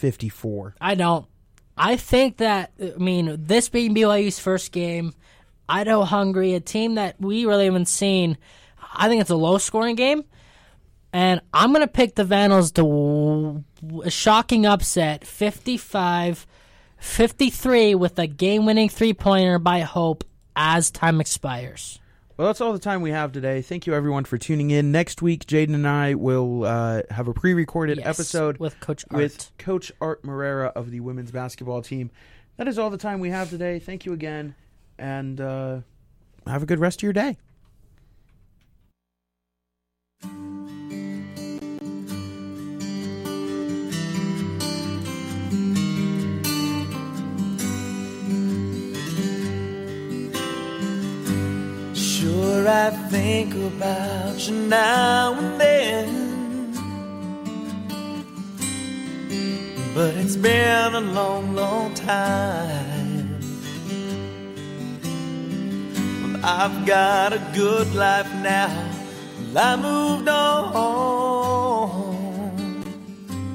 fifty-four. I don't. I think that, I mean, this being B Y U's first game, Idaho Hungry, a team that we really haven't seen. I think it's a low-scoring game. And I'm going to pick the Vandals to a shocking upset, fifty-five fifty-three, with a game-winning three-pointer by Hope as time expires. Well, that's all the time we have today. Thank you, everyone, for tuning in. Next week, Jaden and I will uh, have a pre-recorded Yes, episode with Coach Art. with Coach Art Marrera of the women's basketball team. That is all the time we have today. Thank you again, and uh, have a good rest of your day. Sure, I think about you now and then, but it's been a long, long time. Well, I've got a good life now, well, I moved on.